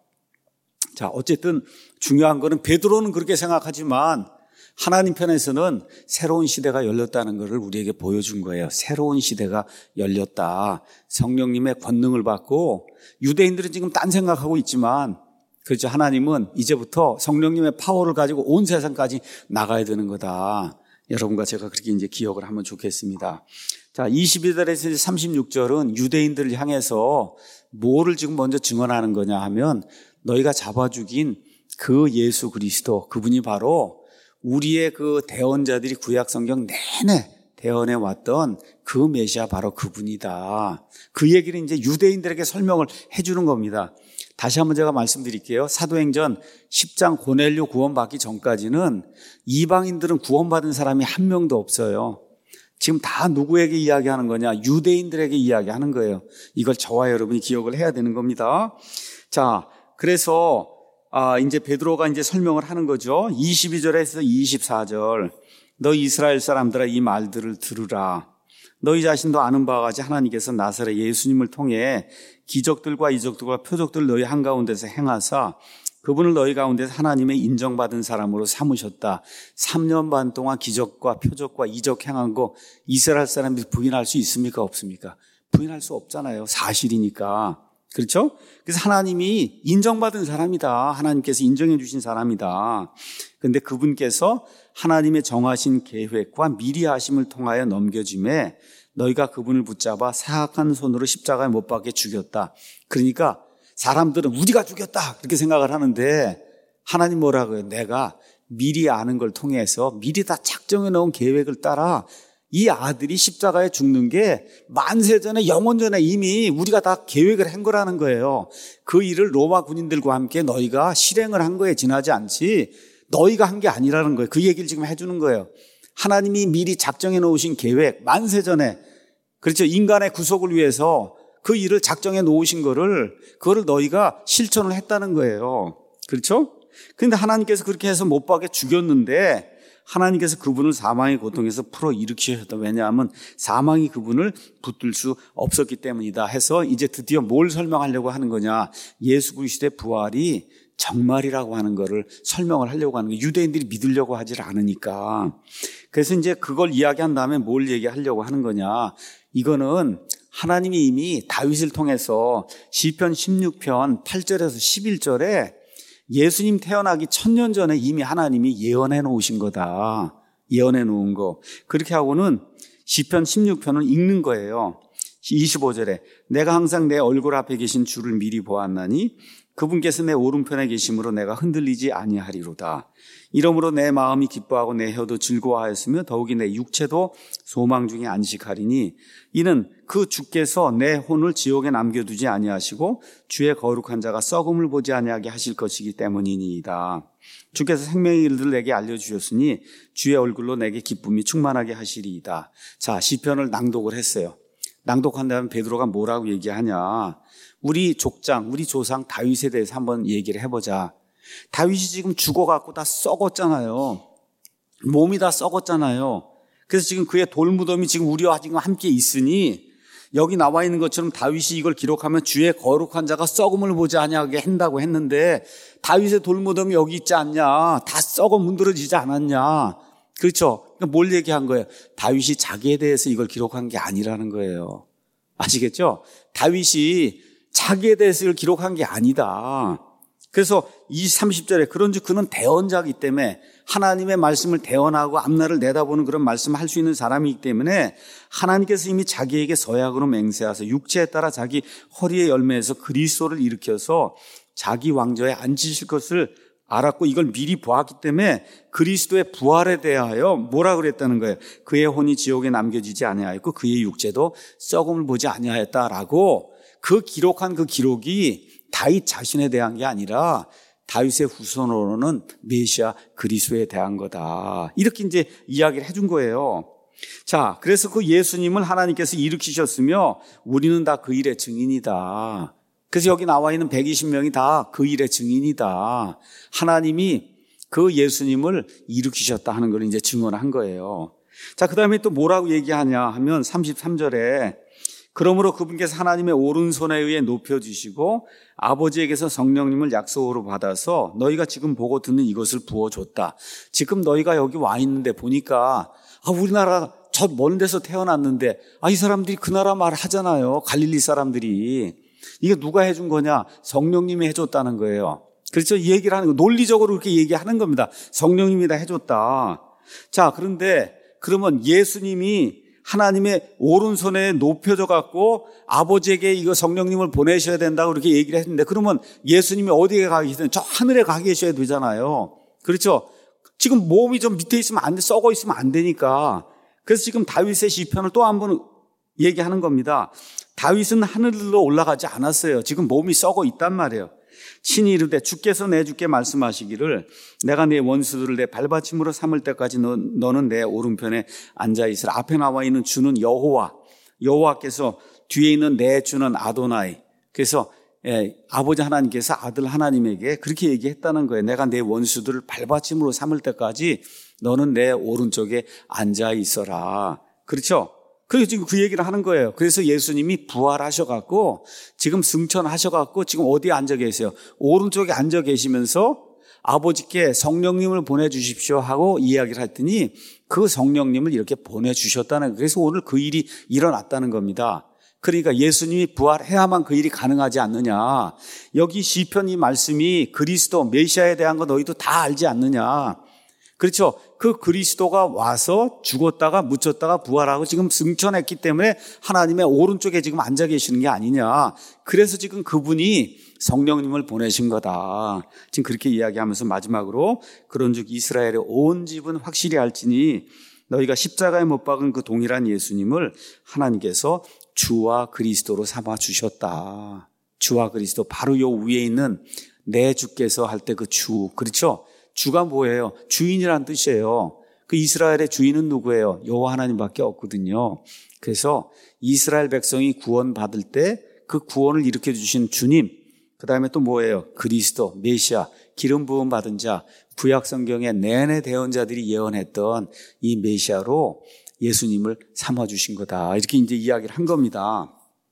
자, 어쨌든 중요한 거는 베드로는 그렇게 생각하지만 하나님 편에서는 새로운 시대가 열렸다는 것을 우리에게 보여준 거예요. 새로운 시대가 열렸다. 성령님의 권능을 받고 유대인들은 지금 딴 생각하고 있지만 그렇죠. 하나님은 이제부터 성령님의 파워를 가지고 온 세상까지 나가야 되는 거다. 여러분과 제가 그렇게 이제 기억을 하면 좋겠습니다. 자, 22절에서 36절은 유대인들을 향해서 뭐를 지금 먼저 증언하는 거냐 하면 너희가 잡아 죽인 그 예수 그리스도, 그분이 바로 우리의 그 대언자들이 구약 성경 내내 대언해 왔던 그 메시아 바로 그분이다. 그 얘기를 이제 유대인들에게 설명을 해 주는 겁니다. 다시 한번 제가 말씀드릴게요. 사도행전 10장 고넬료 구원받기 전까지는 이방인들은 구원받은 사람이 한 명도 없어요. 지금 다 누구에게 이야기하는 거냐? 유대인들에게 이야기하는 거예요. 이걸 저와 여러분이 기억을 해야 되는 겁니다. 자, 그래서 이제 베드로가 이제 설명을 하는 거죠. 22절에서 24절. 너 이스라엘 사람들아 이 말들을 들으라. 너희 자신도 아는 바와 같이 하나님께서 나사렛 예수님을 통해 기적들과 이적들과 표적들을 너희 한가운데서 행하사 그분을 너희 가운데서 하나님의 인정받은 사람으로 삼으셨다. 3년 반 동안 기적과 표적과 이적 행한 거 이스라엘 사람들이 부인할 수 있습니까? 없습니까? 부인할 수 없잖아요. 사실이니까. 그렇죠? 그래서 하나님이 인정받은 사람이다. 하나님께서 인정해 주신 사람이다. 그런데 그분께서 하나님의 정하신 계획과 미리 하심을 통하여 넘겨짐에 너희가 그분을 붙잡아 사악한 손으로 십자가에 못 박게 죽였다. 그러니까 사람들은 우리가 죽였다 그렇게 생각을 하는데 하나님 뭐라고요? 내가 미리 아는 걸 통해서 미리 다 작정해 놓은 계획을 따라 이 아들이 십자가에 죽는 게 만세 전에 영원 전에 이미 우리가 다 계획을 한 거라는 거예요. 그 일을 로마 군인들과 함께 너희가 실행을 한 거에 지나지 않지 너희가 한 게 아니라는 거예요. 그 얘기를 지금 해주는 거예요. 하나님이 미리 작정해 놓으신 계획 만세 전에 그렇죠. 인간의 구속을 위해서 그 일을 작정해 놓으신 그거를 너희가 실천을 했다는 거예요. 그렇죠? 그런데 하나님께서 그렇게 해서 못 박게 죽였는데 하나님께서 그분을 사망의 고통에서 풀어 일으키셨다. 왜냐하면 사망이 그분을 붙들 수 없었기 때문이다 해서 이제 드디어 뭘 설명하려고 하는 거냐. 예수 그리스도의 부활이 정말이라고 하는 거를 설명을 하려고 하는 거예요. 유대인들이 믿으려고 하질 않으니까. 그래서 이제 그걸 이야기한 다음에 뭘 얘기하려고 하는 거냐. 이거는 하나님이 이미 다윗을 통해서 시편 16편 8절에서 11절에 예수님 태어나기 1000년 전에 이미 하나님이 예언해 놓으신 거다. 예언해 놓은 거. 그렇게 하고는 시편 16편을 읽는 거예요. 25절에 내가 항상 내 얼굴 앞에 계신 주를 미리 보았나니 그분께서 내 오른편에 계심으로 내가 흔들리지 아니하리로다. 이러므로 내 마음이 기뻐하고 내 혀도 즐거워하였으며 더욱이 내 육체도 소망 중에 안식하리니 이는 그 주께서 내 혼을 지옥에 남겨두지 아니하시고 주의 거룩한 자가 썩음을 보지 아니하게 하실 것이기 때문이니이다. 주께서 생명의 일들을 내게 알려주셨으니 주의 얼굴로 내게 기쁨이 충만하게 하시리이다. 자, 시편을 낭독을 했어요. 낭독한 다음에 베드로가 뭐라고 얘기하냐. 우리 족장, 우리 조상 다윗에 대해서 한번 얘기를 해보자. 다윗이 지금 죽어갖고 다 썩었잖아요. 몸이 다 썩었잖아요. 그래서 지금 그의 돌무덤이 지금 우리와 지금 함께 있으니 여기 나와 있는 것처럼 다윗이 이걸 기록하면 주의 거룩한 자가 썩음을 보지 아니하게 한다고 했는데 다윗의 돌무덤이 여기 있지 않냐. 다 썩어 문드러지지 않았냐. 그렇죠? 그러니까 뭘 얘기한 거예요? 다윗이 자기에 대해서 이걸 기록한 게 아니라는 거예요. 아시겠죠? 다윗이 자기에 대해서 이걸 기록한 게 아니다. 그래서 30절에 그런즉 그는 대언자이기 때문에 하나님의 말씀을 대언하고 앞날을 내다보는 그런 말씀을 할 수 있는 사람이기 때문에 하나님께서 이미 자기에게 서약으로 맹세하셔서 육체에 따라 자기 허리의 열매에서 그리스도를 일으켜서 자기 왕좌에 앉히실 것을 알았고 이걸 미리 보았기 때문에 그리스도의 부활에 대하여 뭐라 그랬다는 거예요. 그의 혼이 지옥에 남겨지지 아니하였고 그의 육체도 썩음을 보지 아니하였다라고 그 기록한 그 기록이 다윗 자신에 대한 게 아니라 다윗의 후손으로는 메시아 그리스도에 대한 거다. 이렇게 이제 이야기를 해준 거예요. 자, 그래서 그 예수님을 하나님께서 일으키셨으며 우리는 다 그 일의 증인이다. 그래서 여기 나와 있는 120명이 다 그 일의 증인이다. 하나님이 그 예수님을 일으키셨다 하는 걸 이제 증언한 거예요. 자, 그 다음에 또 뭐라고 얘기하냐 하면 33절에 그러므로 그분께서 하나님의 오른손에 의해 높여주시고 아버지에게서 성령님을 약속으로 받아서 너희가 지금 보고 듣는 이것을 부어줬다. 지금 너희가 여기 와 있는데 보니까 우리나라 저 먼 데서 태어났는데 이 사람들이 그 나라 말 하잖아요. 갈릴리 사람들이. 이게 누가 해준 거냐? 성령님이 해줬다는 거예요. 그렇죠? 이 얘기를 하는 거 논리적으로 그렇게 얘기하는 겁니다. 성령님이 다 해줬다. 자, 그런데 그러면 예수님이 하나님의 오른손에 높여져 갖고 아버지에게 이거 성령님을 보내셔야 된다고 그렇게 얘기를 했는데 그러면 예수님이 어디에 가 계시든 저 하늘에 가 계셔야 되잖아요. 그렇죠? 지금 몸이 좀 밑에 있으면 안 돼, 썩어 있으면 안 되니까. 그래서 지금 다윗의 시편을 또 한 번 얘기하는 겁니다. 다윗은 하늘로 올라가지 않았어요. 지금 몸이 썩어 있단 말이에요. 친히 이르되 주께서 내 주께 말씀하시기를 내가 내 원수들을 내 발받침으로 삼을 때까지 너는 내 오른편에 앉아있으라. 앞에 나와 있는 주는 여호와께서 뒤에 있는 내 주는 아도나이. 그래서 아버지 하나님께서 아들 하나님에게 그렇게 얘기했다는 거예요. 내가 내 원수들을 발받침으로 삼을 때까지 너는 내 오른쪽에 앉아있어라. 그렇죠? 그래서 지금 그 얘기를 하는 거예요. 그래서 예수님이 부활하셔갖고 지금 승천하셔갖고 지금 어디에 앉아 계세요? 오른쪽에 앉아 계시면서 아버지께 성령님을 보내주십시오 하고 이야기를 했더니 그 성령님을 이렇게 보내주셨다는 거예요. 그래서 오늘 그 일이 일어났다는 겁니다. 그러니까 예수님이 부활해야만 그 일이 가능하지 않느냐. 여기 시편 이 말씀이 그리스도 메시아에 대한 거 너희도 다 알지 않느냐. 그렇죠. 그 그리스도가 와서 죽었다가 묻혔다가 부활하고 지금 승천했기 때문에 하나님의 오른쪽에 지금 앉아 계시는 게 아니냐. 그래서 지금 그분이 성령님을 보내신 거다. 지금 그렇게 이야기하면서 마지막으로 그런즉 이스라엘의 온 집은 확실히 알지니 너희가 십자가에 못 박은 그 동일한 예수님을 하나님께서 주와 그리스도로 삼아 주셨다. 주와 그리스도, 바로 요 위에 있는 내 주께서 할 때 그 주, 그렇죠? 주가 뭐예요? 주인이란 뜻이에요. 그 이스라엘의 주인은 누구예요? 여호와 하나님밖에 없거든요. 그래서 이스라엘 백성이 구원받을 때 그 구원을 일으켜 주신 주님, 그 다음에 또 뭐예요? 그리스도, 메시아, 기름 부음 받은 자, 구약 성경의 내내 대언자들이 예언했던 이 메시아로 예수님을 삼아 주신 거다. 이렇게 이제 이야기를 한 겁니다.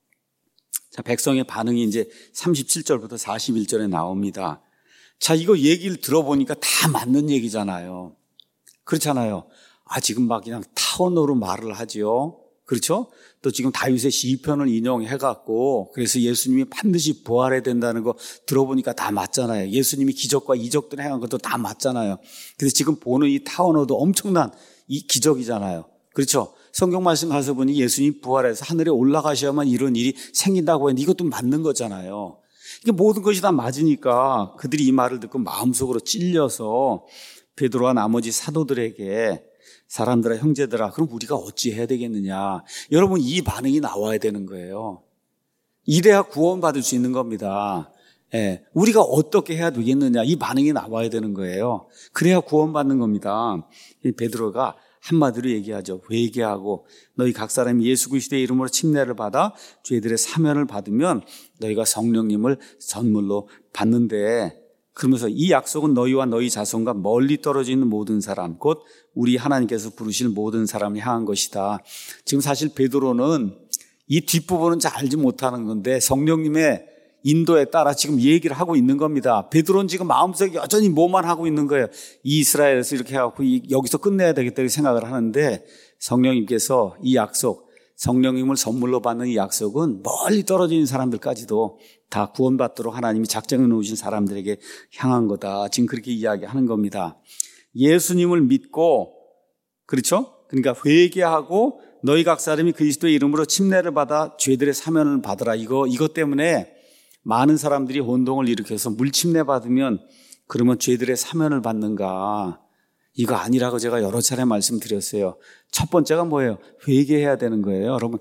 자, 백성의 반응이 이제 37절부터 41절에 나옵니다. 자, 이거 얘기를 들어보니까 다 맞는 얘기잖아요. 그렇잖아요. 지금 막 그냥 타원으로 말을 하지요. 그렇죠? 또 지금 다윗의 시편을 인용해갖고 그래서 예수님이 반드시 부활해야 된다는 거 들어보니까 다 맞잖아요. 예수님이 기적과 이적들 행한 것도 다 맞잖아요. 그래서 지금 보는 이 타원어도 엄청난 이 기적이잖아요. 그렇죠? 성경 말씀 가서 보니 예수님이 부활해서 하늘에 올라가셔야만 이런 일이 생긴다고 했는데 이것도 맞는 거잖아요. 이게 모든 것이 다 맞으니까 그들이 이 말을 듣고 마음속으로 찔려서 베드로와 나머지 사도들에게 사람들아, 형제들아, 그럼 우리가 어찌 해야 되겠느냐. 여러분, 이 반응이 나와야 되는 거예요. 이래야 구원받을 수 있는 겁니다. 예, 우리가 어떻게 해야 되겠느냐. 이 반응이 나와야 되는 거예요. 그래야 구원받는 겁니다. 베드로가 한마디로 얘기하죠. 회개하고 너희 각 사람이 예수 그리스도의 이름으로 침례를 받아 죄들의 사면을 받으면 너희가 성령님을 선물로 받는데, 그러면서 이 약속은 너희와 너희 자손과 멀리 떨어져 있는 모든 사람, 곧 우리 하나님께서 부르실 모든 사람을 향한 것이다. 지금 사실 베드로는 이 뒷부분은 잘 알지 못하는 건데 성령님의 인도에 따라 지금 얘기를 하고 있는 겁니다. 베드로는 지금 마음속에 여전히 뭐만 하고 있는 거예요. 이 이스라엘에서 이렇게 해갖고 여기서 끝내야 되겠다 이렇게 생각을 하는데, 성령님께서 이 약속, 성령님을 선물로 받는 이 약속은 멀리 떨어져 있는 사람들까지도 다 구원받도록 하나님이 작정해 놓으신 사람들에게 향한 거다. 지금 그렇게 이야기하는 겁니다. 예수님을 믿고, 그렇죠? 그러니까 회개하고 너희 각 사람이 그리스도의 이름으로 침례를 받아 죄들의 사면을 받으라. 이것 때문에 많은 사람들이 혼동을 일으켜서 물침례 받으면 그러면 죄들의 사면을 받는가? 이거 아니라고 제가 여러 차례 말씀드렸어요. 첫 번째가 뭐예요? 회개해야 되는 거예요. 여러분,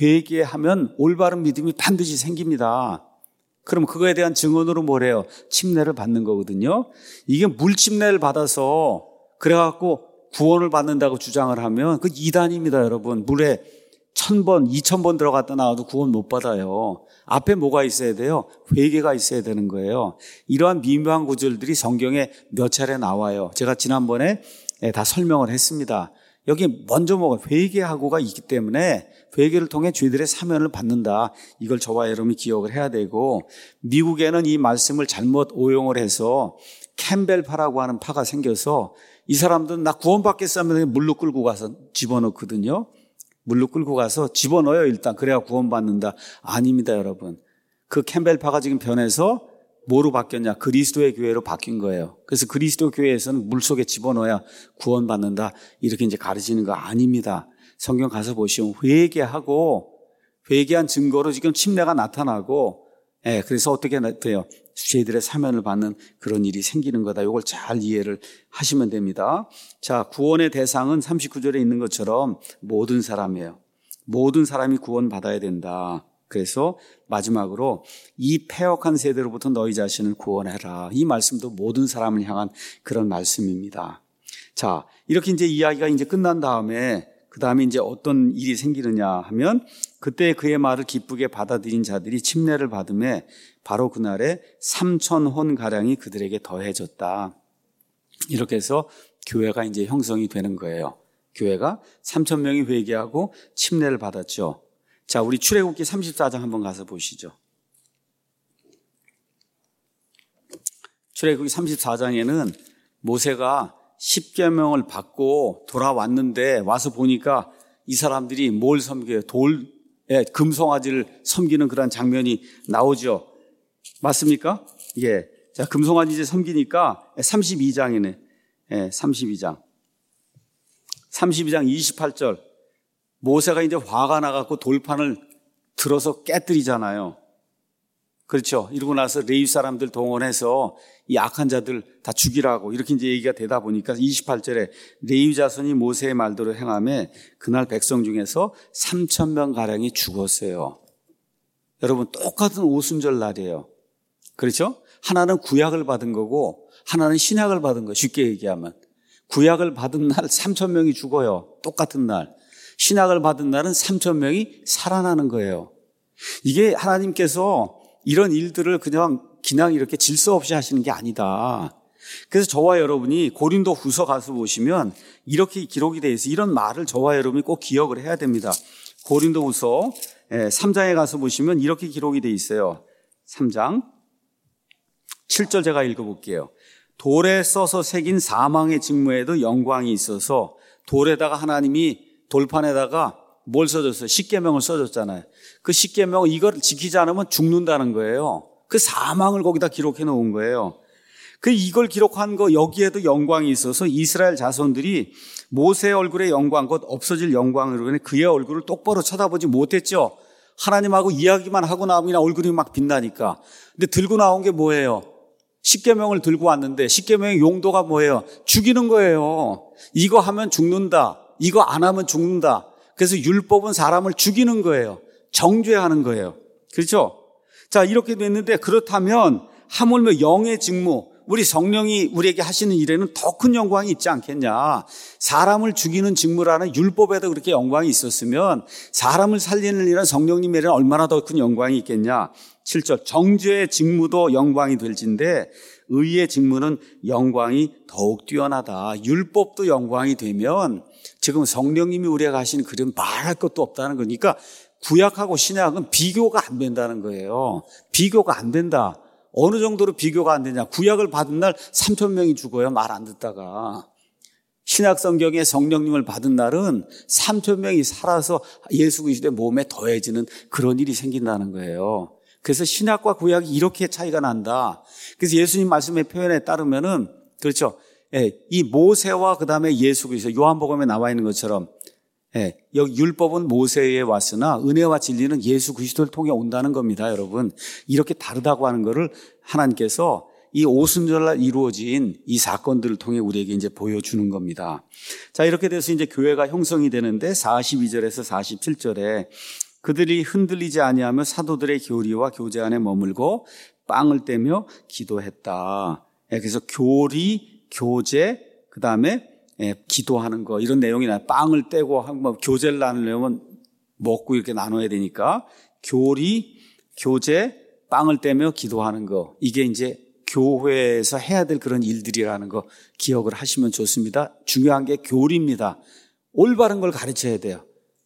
회개하면 올바른 믿음이 반드시 생깁니다. 그럼 그거에 대한 증언으로 뭐래요? 침례를 받는 거거든요. 이게 물침례를 받아서 그래갖고 구원을 받는다고 주장을 하면 그 이단입니다, 여러분. 물에 1000번, 2000번 들어갔다 나와도 구원 못 받아요. 앞에 뭐가 있어야 돼요? 회개가 있어야 되는 거예요. 이러한 미묘한 구절들이 성경에 몇 차례 나와요. 제가 지난번에 다 설명을 했습니다. 여기 먼저 회개하고가 있기 때문에 회개를 통해 죄들의 사면을 받는다. 이걸 저와 여러분이 기억을 해야 되고, 미국에는 이 말씀을 잘못 오용을 해서 캠벨파라고 하는 파가 생겨서 이 사람들은 나 구원받겠어 하면 물로 끌고 가서 집어넣거든요. 물로 끌고 가서 집어넣어요, 일단. 그래야 구원받는다. 아닙니다, 여러분. 그 캠벨파가 지금 변해서 뭐로 바뀌었냐? 그리스도의 교회로 바뀐 거예요. 그래서 그리스도 교회에서는 물속에 집어넣어야 구원받는다. 이렇게 이제 가르치는 거 아닙니다. 성경 가서 보시면 회개하고, 회개한 증거로 지금 침례가 나타나고, 그래서 어떻게 돼요? 죄들의 사면을 받는 그런 일이 생기는 거다. 이걸 잘 이해를 하시면 됩니다. 자, 구원의 대상은 39절에 있는 것처럼 모든 사람이에요. 모든 사람이 구원받아야 된다. 그래서 마지막으로 이 패역한 세대로부터 너희 자신을 구원해라. 이 말씀도 모든 사람을 향한 그런 말씀입니다. 자, 이렇게 이제 이야기가 이제 끝난 다음에 그 다음에 이제 어떤 일이 생기느냐 하면, 그때 그의 말을 기쁘게 받아들인 자들이 침례를 받음에 바로 그날에 3000혼 가량이 그들에게 더해졌다. 이렇게 해서 교회가 이제 형성이 되는 거예요. 교회가 3,000명이 회개하고 침례를 받았죠. 자, 우리 출애굽기 34장 한번 가서 보시죠. 출애굽기 34장에는 모세가 10계명을 받고 돌아왔는데 와서 보니까 이 사람들이 뭘 섬겨요? 금송아지를 섬기는 그런 장면이 나오죠. 맞습니까? 예. 자, 금송아지 섬기니까 32장이네. 예, 32장 28절. 모세가 이제 화가 나갖고 돌판을 들어서 깨뜨리잖아요. 그렇죠. 이러고 나서 레위 사람들 동원해서 이 악한 자들 다 죽이라고 이렇게 이제 얘기가 되다 보니까 28절에 레위 자손이 모세의 말대로 행하며 그날 백성 중에서 3,000명 가량이 죽었어요. 여러분, 똑같은 오순절 날이에요. 그렇죠? 하나는 구약을 받은 거고 하나는 신약을 받은 거. 쉽게 얘기하면 구약을 받은 날 3,000명이 죽어요. 똑같은 날. 신약을 받은 날은 3,000명이 살아나는 거예요. 이게 하나님께서 이런 일들을 그냥 이렇게 질서 없이 하시는 게 아니다. 그래서 저와 여러분이 고린도 후서 가서 보시면 이렇게 기록이 되어 있어요. 이런 말을 저와 여러분이 꼭 기억을 해야 됩니다. 고린도 후서 3장에 가서 보시면 이렇게 기록이 되어 있어요. 3장 7절 제가 읽어볼게요. 돌에 써서 새긴 사망의 직무에도 영광이 있어서 돌에다가 하나님이 돌판에다가 뭘 써줬어요? 십계명을 써줬잖아요. 그 십계명 이걸 지키지 않으면 죽는다는 거예요. 그 사망을 거기다 기록해 놓은 거예요. 그 이걸 기록한 거 여기에도 영광이 있어서 이스라엘 자손들이 모세의 얼굴의 영광, 곧 없어질 영광으로 그의 얼굴을 똑바로 쳐다보지 못했죠. 하나님하고 이야기만 하고 나면 그냥 얼굴이 막 빛나니까. 근데 들고 나온 게 뭐예요? 십계명을 들고 왔는데 십계명의 용도가 뭐예요? 죽이는 거예요. 이거 하면 죽는다. 이거 안 하면 죽는다. 그래서 율법은 사람을 죽이는 거예요. 정죄하는 거예요. 그렇죠? 자, 이렇게 됐는데 그렇다면 하물며 영의 직무, 우리 성령이 우리에게 하시는 일에는 더 큰 영광이 있지 않겠냐. 사람을 죽이는 직무라는 율법에도 그렇게 영광이 있었으면 사람을 살리는 일은 성령님의 일은 얼마나 더 큰 영광이 있겠냐. 7절 정죄의 직무도 영광이 될진데 의의 직무는 영광이 더욱 뛰어나다. 율법도 영광이 되면 지금 성령님이 우리가 하시는 그런 말할 것도 없다는 거니까 구약하고 신약은 비교가 안 된다는 거예요. 비교가 안 된다. 어느 정도로 비교가 안 되냐. 구약을 받은 날 3,000명이 죽어요. 말 안 듣다가. 신약 성경에 성령님을 받은 날은 3,000명이 살아서 예수 그리스도의 몸에 더해지는 그런 일이 생긴다는 거예요. 그래서 신약과 구약이 이렇게 차이가 난다. 그래서 예수님 말씀의 표현에 따르면은 그렇죠. 이 모세와 그다음에 예수 그리스도 요한복음에 나와 있는 것처럼 여기 율법은 모세에 왔으나 은혜와 진리는 예수 그리스도를 통해 온다는 겁니다, 여러분. 이렇게 다르다고 하는 것을 하나님께서 이 오순절날 이루어진 이 사건들을 통해 우리에게 이제 보여주는 겁니다. 자, 이렇게 돼서 이제 교회가 형성이 되는데 42절에서 47절에 그들이 흔들리지 아니하며 사도들의 교리와 교제 안에 머물고 빵을 떼며 기도했다. 그래서 교리, 교제, 그 다음에 기도하는 거 이런 내용이 나요. 빵을 떼고 뭐 교제를 나누려면 먹고 이렇게 나눠야 되니까 교리, 교제, 빵을 떼며 기도하는 거 이게 이제 교회에서 해야 될 그런 일들이라는 거 기억을 하시면 좋습니다. 중요한 게 교리입니다. 올바른 걸 가르쳐야 돼요.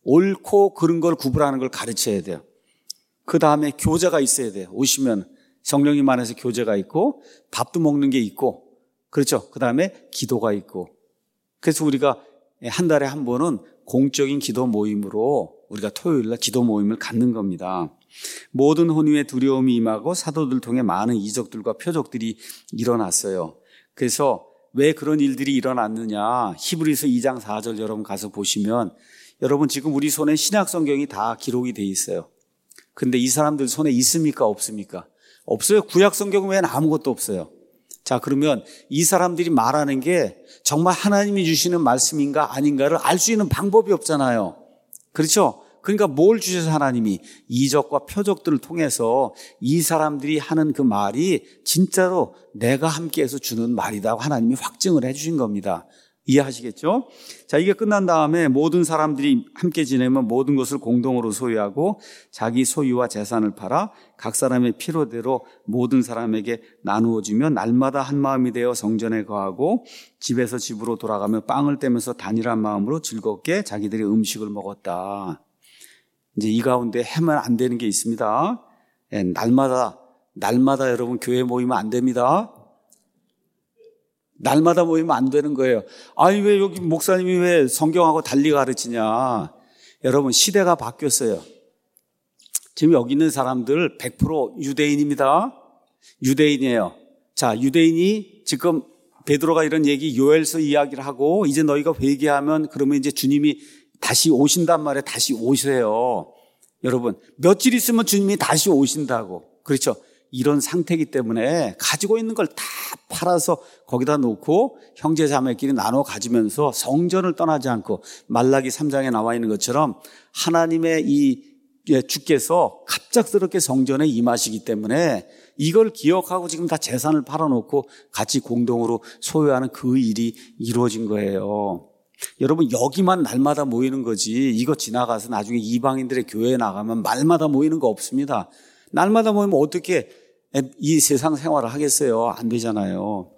옳고 그른 걸 구분하는 걸 가르쳐야 돼요. 그 다음에 교제가 있어야 돼요. 오시면 성령님 안에서 교제가 있고 밥도 먹는 게 있고 그렇죠. 그 다음에 기도가 있고 그래서 우리가 한 달에 한 번은 공적인 기도 모임으로 우리가 토요일날 기도 모임을 갖는 겁니다. 모든 혼유의 두려움이 임하고 사도들 통해 많은 이적들과 표적들이 일어났어요. 그래서 왜 그런 일들이 일어났느냐 히브리서 2장 4절 여러분 가서 보시면 여러분 지금 우리 손에 신약 성경이 다 기록이 돼 있어요. 근데 이 사람들 손에 있습니까? 없습니까? 없어요. 구약 성경 외에는 아무것도 없어요. 자, 그러면 이 사람들이 말하는 게 정말 하나님이 주시는 말씀인가 아닌가를 알 수 있는 방법이 없잖아요. 그렇죠? 그러니까 뭘 주셔서 하나님이 이적과 표적들을 통해서 이 사람들이 하는 그 말이 진짜로 내가 함께해서 주는 말이다 하나님이 확증을 해 주신 겁니다. 이해하시겠죠? 자, 이게 끝난 다음에 모든 사람들이 함께 지내면 모든 것을 공동으로 소유하고 자기 소유와 재산을 팔아 각 사람의 필요대로 모든 사람에게 나누어 주며 날마다 한 마음이 되어 성전에 거하고 집에서 집으로 돌아가며 빵을 떼면서 단일한 마음으로 즐겁게 자기들이 음식을 먹었다. 이제 이 가운데 하면 안 되는 게 있습니다. 날마다 여러분 교회 모이면 안 됩니다. 날마다 모이면 안 되는 거예요. 아니, 왜 여기 목사님이 왜 성경하고 달리 가르치냐. 여러분, 시대가 바뀌었어요. 지금 여기 있는 사람들 100% 유대인입니다. 유대인이에요. 자, 유대인이 지금 베드로가 이런 얘기 요엘서 이야기를 하고 이제 너희가 회개하면 그러면 이제 주님이 다시 오신단 말이에요. 다시 오세요. 여러분, 며칠 있으면 주님이 다시 오신다고. 그렇죠. 이런 상태이기 때문에 가지고 있는 걸 다 팔아서 거기다 놓고 형제 자매끼리 나눠 가지면서 성전을 떠나지 않고 말라기 3장에 나와 있는 것처럼 하나님의 주께서 갑작스럽게 성전에 임하시기 때문에 이걸 기억하고 지금 다 재산을 팔아놓고 같이 공동으로 소유하는 그 일이 이루어진 거예요. 여러분, 여기만 날마다 모이는 거지 이거 지나가서 나중에 이방인들의 교회에 나가면 말마다 모이는 거 없습니다. 날마다 모이면 어떻게 이 세상 생활을 하겠어요? 안 되잖아요.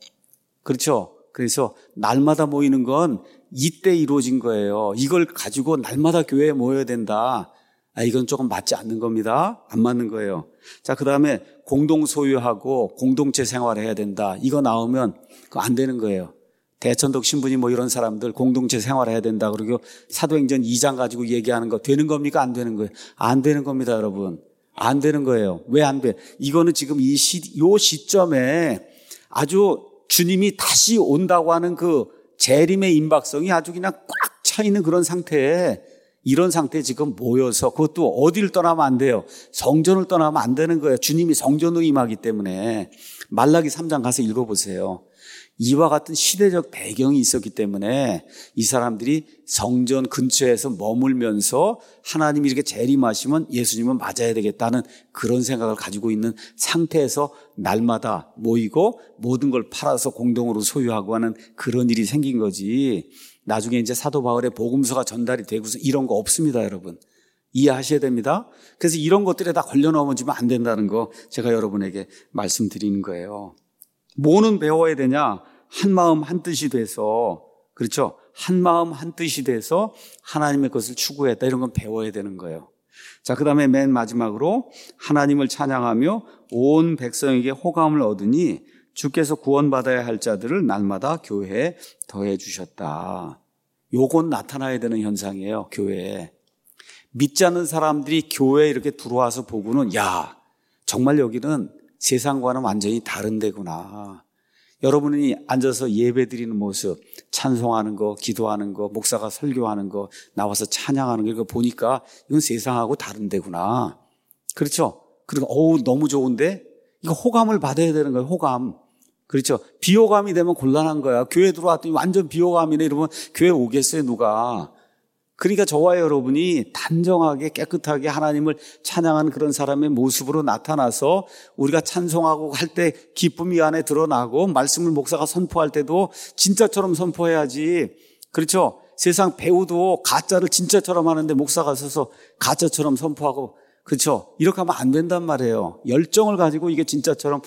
그렇죠? 그래서 날마다 모이는 건 이때 이루어진 거예요. 이걸 가지고 날마다 교회에 모여야 된다. 이건 조금 맞지 않는 겁니다. 안 맞는 거예요. 자, 그 다음에 공동 소유하고 공동체 생활해야 된다. 이거 나오면 그거 안 되는 거예요. 대천독 신부님 뭐 이런 사람들 공동체 생활해야 된다. 그리고 사도행전 2장 가지고 얘기하는 거 되는 겁니까? 안 되는 거예요? 안 되는 겁니다, 여러분. 안 되는 거예요. 왜 안 돼? 이거는 지금 요 시점에 아주 주님이 다시 온다고 하는 그 재림의 임박성이 아주 그냥 꽉 차 있는 그런 상태에 이런 상태에 지금 모여서 그것도 어디를 떠나면 안 돼요. 성전을 떠나면 안 되는 거예요. 주님이 성전으로 임하기 때문에. 말라기 3장 가서 읽어보세요. 이와 같은 시대적 배경이 있었기 때문에 이 사람들이 성전 근처에서 머물면서 하나님이 이렇게 재림하시면 예수님은 맞아야 되겠다는 그런 생각을 가지고 있는 상태에서 날마다 모이고 모든 걸 팔아서 공동으로 소유하고 하는 그런 일이 생긴 거지. 나중에 이제 사도 바울의 복음서가 전달이 되고서 이런 거 없습니다, 여러분. 이해하셔야 됩니다. 그래서 이런 것들에 다 걸려 넘어지면 안 된다는 거 제가 여러분에게 말씀드리는 거예요. 뭐는 배워야 되냐? 한 마음 한 뜻이 돼서, 그렇죠? 한 마음 한 뜻이 돼서 하나님의 것을 추구했다. 이런 건 배워야 되는 거예요. 자, 그 다음에 맨 마지막으로 하나님을 찬양하며 온 백성에게 호감을 얻으니 주께서 구원받아야 할 자들을 날마다 교회에 더해 주셨다. 요건 나타나야 되는 현상이에요, 교회에. 믿지 않는 사람들이 교회에 이렇게 들어와서 보고는 야, 정말 여기는 세상과는 완전히 다른 데구나. 여러분이 앉아서 예배 드리는 모습, 찬송하는 거, 기도하는 거, 목사가 설교하는 거, 나와서 찬양하는 거 이거 보니까 이건 세상하고 다른 데구나. 그렇죠? 그리고 너무 좋은데 이거 호감을 받아야 되는 거예요. 호감. 그렇죠? 비호감이 되면 곤란한 거야. 교회 들어왔더니 완전 비호감이네 이러면 교회 오겠어요, 누가? 그러니까 저와 여러분이 단정하게 깨끗하게 하나님을 찬양하는 그런 사람의 모습으로 나타나서 우리가 찬송하고 할 때 기쁨이 안에 드러나고 말씀을 목사가 선포할 때도 진짜처럼 선포해야지. 그렇죠? 세상 배우도 가짜를 진짜처럼 하는데 목사가 서서 가짜처럼 선포하고, 그렇죠? 이렇게 하면 안 된단 말이에요. 열정을 가지고 이게 진짜처럼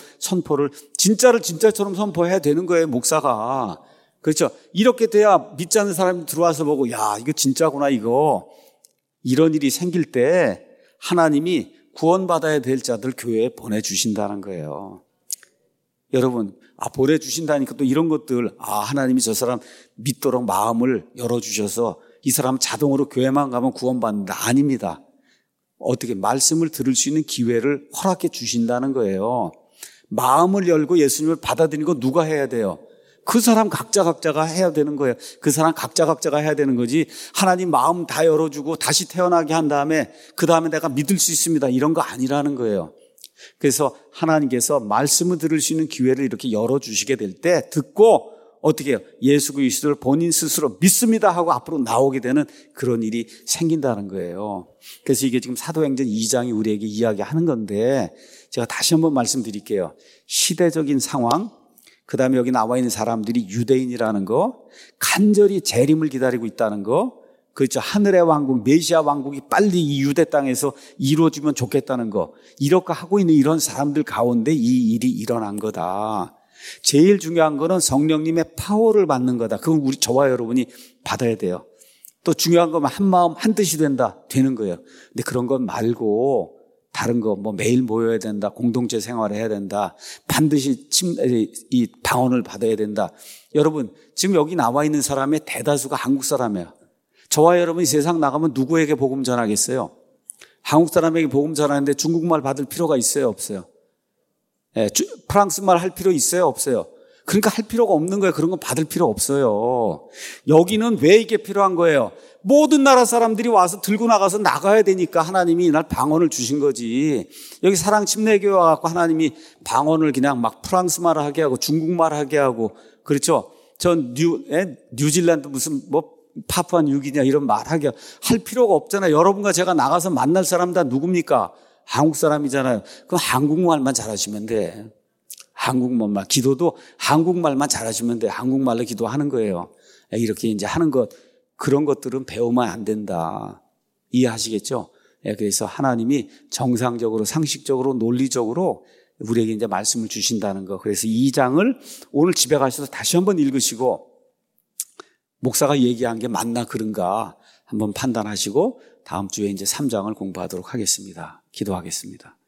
진짜를 진짜처럼 선포해야 되는 거예요, 목사가. 그렇죠? 이렇게 돼야 믿지 않는 사람이 들어와서 보고 야, 이거 진짜구나 이거. 이런 일이 생길 때 하나님이 구원받아야 될 자들 교회에 보내주신다는 거예요. 여러분, 보내주신다니까 또 이런 것들, 하나님이 저 사람 믿도록 마음을 열어주셔서 이 사람 자동으로 교회만 가면 구원받는다. 아닙니다. 어떻게 말씀을 들을 수 있는 기회를 허락해 주신다는 거예요. 마음을 열고 예수님을 받아들이는 거 누가 해야 돼요? 그 사람 각자가 해야 되는 거예요. 그 사람 각자가 해야 되는 거지. 하나님 마음 다 열어주고 다시 태어나게 한 다음에 그 다음에 내가 믿을 수 있습니다. 이런 거 아니라는 거예요. 그래서 하나님께서 말씀을 들을 수 있는 기회를 이렇게 열어주시게 될 때 듣고 어떻게 해요? 예수 그리스도를 본인 스스로 믿습니다 하고 앞으로 나오게 되는 그런 일이 생긴다는 거예요. 그래서 이게 지금 사도행전 2장이 우리에게 이야기하는 건데 제가 다시 한번 말씀드릴게요. 시대적인 상황, 그 다음에 여기 나와 있는 사람들이 유대인이라는 거, 간절히 재림을 기다리고 있다는 거, 그렇죠. 하늘의 왕국, 메시아 왕국이 빨리 이 유대 땅에서 이루어지면 좋겠다는 거, 이렇게 하고 있는 이런 사람들 가운데 이 일이 일어난 거다. 제일 중요한 거는 성령님의 파워를 받는 거다. 그건 저와 여러분이 받아야 돼요. 또 중요한 건 한 마음 한 뜻이 되는 거예요. 근데 그런 것 말고 다른 거 매일 모여야 된다. 공동체 생활을 해야 된다. 반드시 이 방언을 받아야 된다. 여러분, 지금 여기 나와 있는 사람의 대다수가 한국 사람이에요. 저와 여러분이 세상 나가면 누구에게 복음 전하겠어요? 한국 사람에게 복음 전하는데 중국말 받을 필요가 있어요, 없어요? 프랑스말 할 필요 있어요, 없어요? 그러니까 할 필요가 없는 거예요. 그런 건 받을 필요 없어요. 여기는 왜 이게 필요한 거예요? 모든 나라 사람들이 와서 들고 나가서 나가야 되니까 하나님이 이날 방언을 주신 거지. 여기 사랑 침례교회 와갖고 하나님이 방언을 그냥 막 프랑스말 하게 하고 중국말 하게 하고, 그렇죠? 전 뉴질랜드 무슨 파푸아 뉴기니아 이런 말 하게 할 필요가 없잖아요. 여러분과 제가 나가서 만날 사람 다 누굽니까? 한국 사람이잖아요. 그럼 한국말만 잘하시면 돼. 한국말만, 기도도 한국말만 잘하시면 돼. 한국말로 기도하는 거예요. 이렇게 이제 하는 것, 그런 것들은 배우면 안 된다. 이해하시겠죠? 그래서 하나님이 정상적으로, 상식적으로, 논리적으로 우리에게 이제 말씀을 주신다는 거. 그래서 이 장을 오늘 집에 가셔서 다시 한번 읽으시고, 목사가 얘기한 게 맞나 그런가 한번 판단하시고, 다음 주에 이제 3장을 공부하도록 하겠습니다. 기도하겠습니다.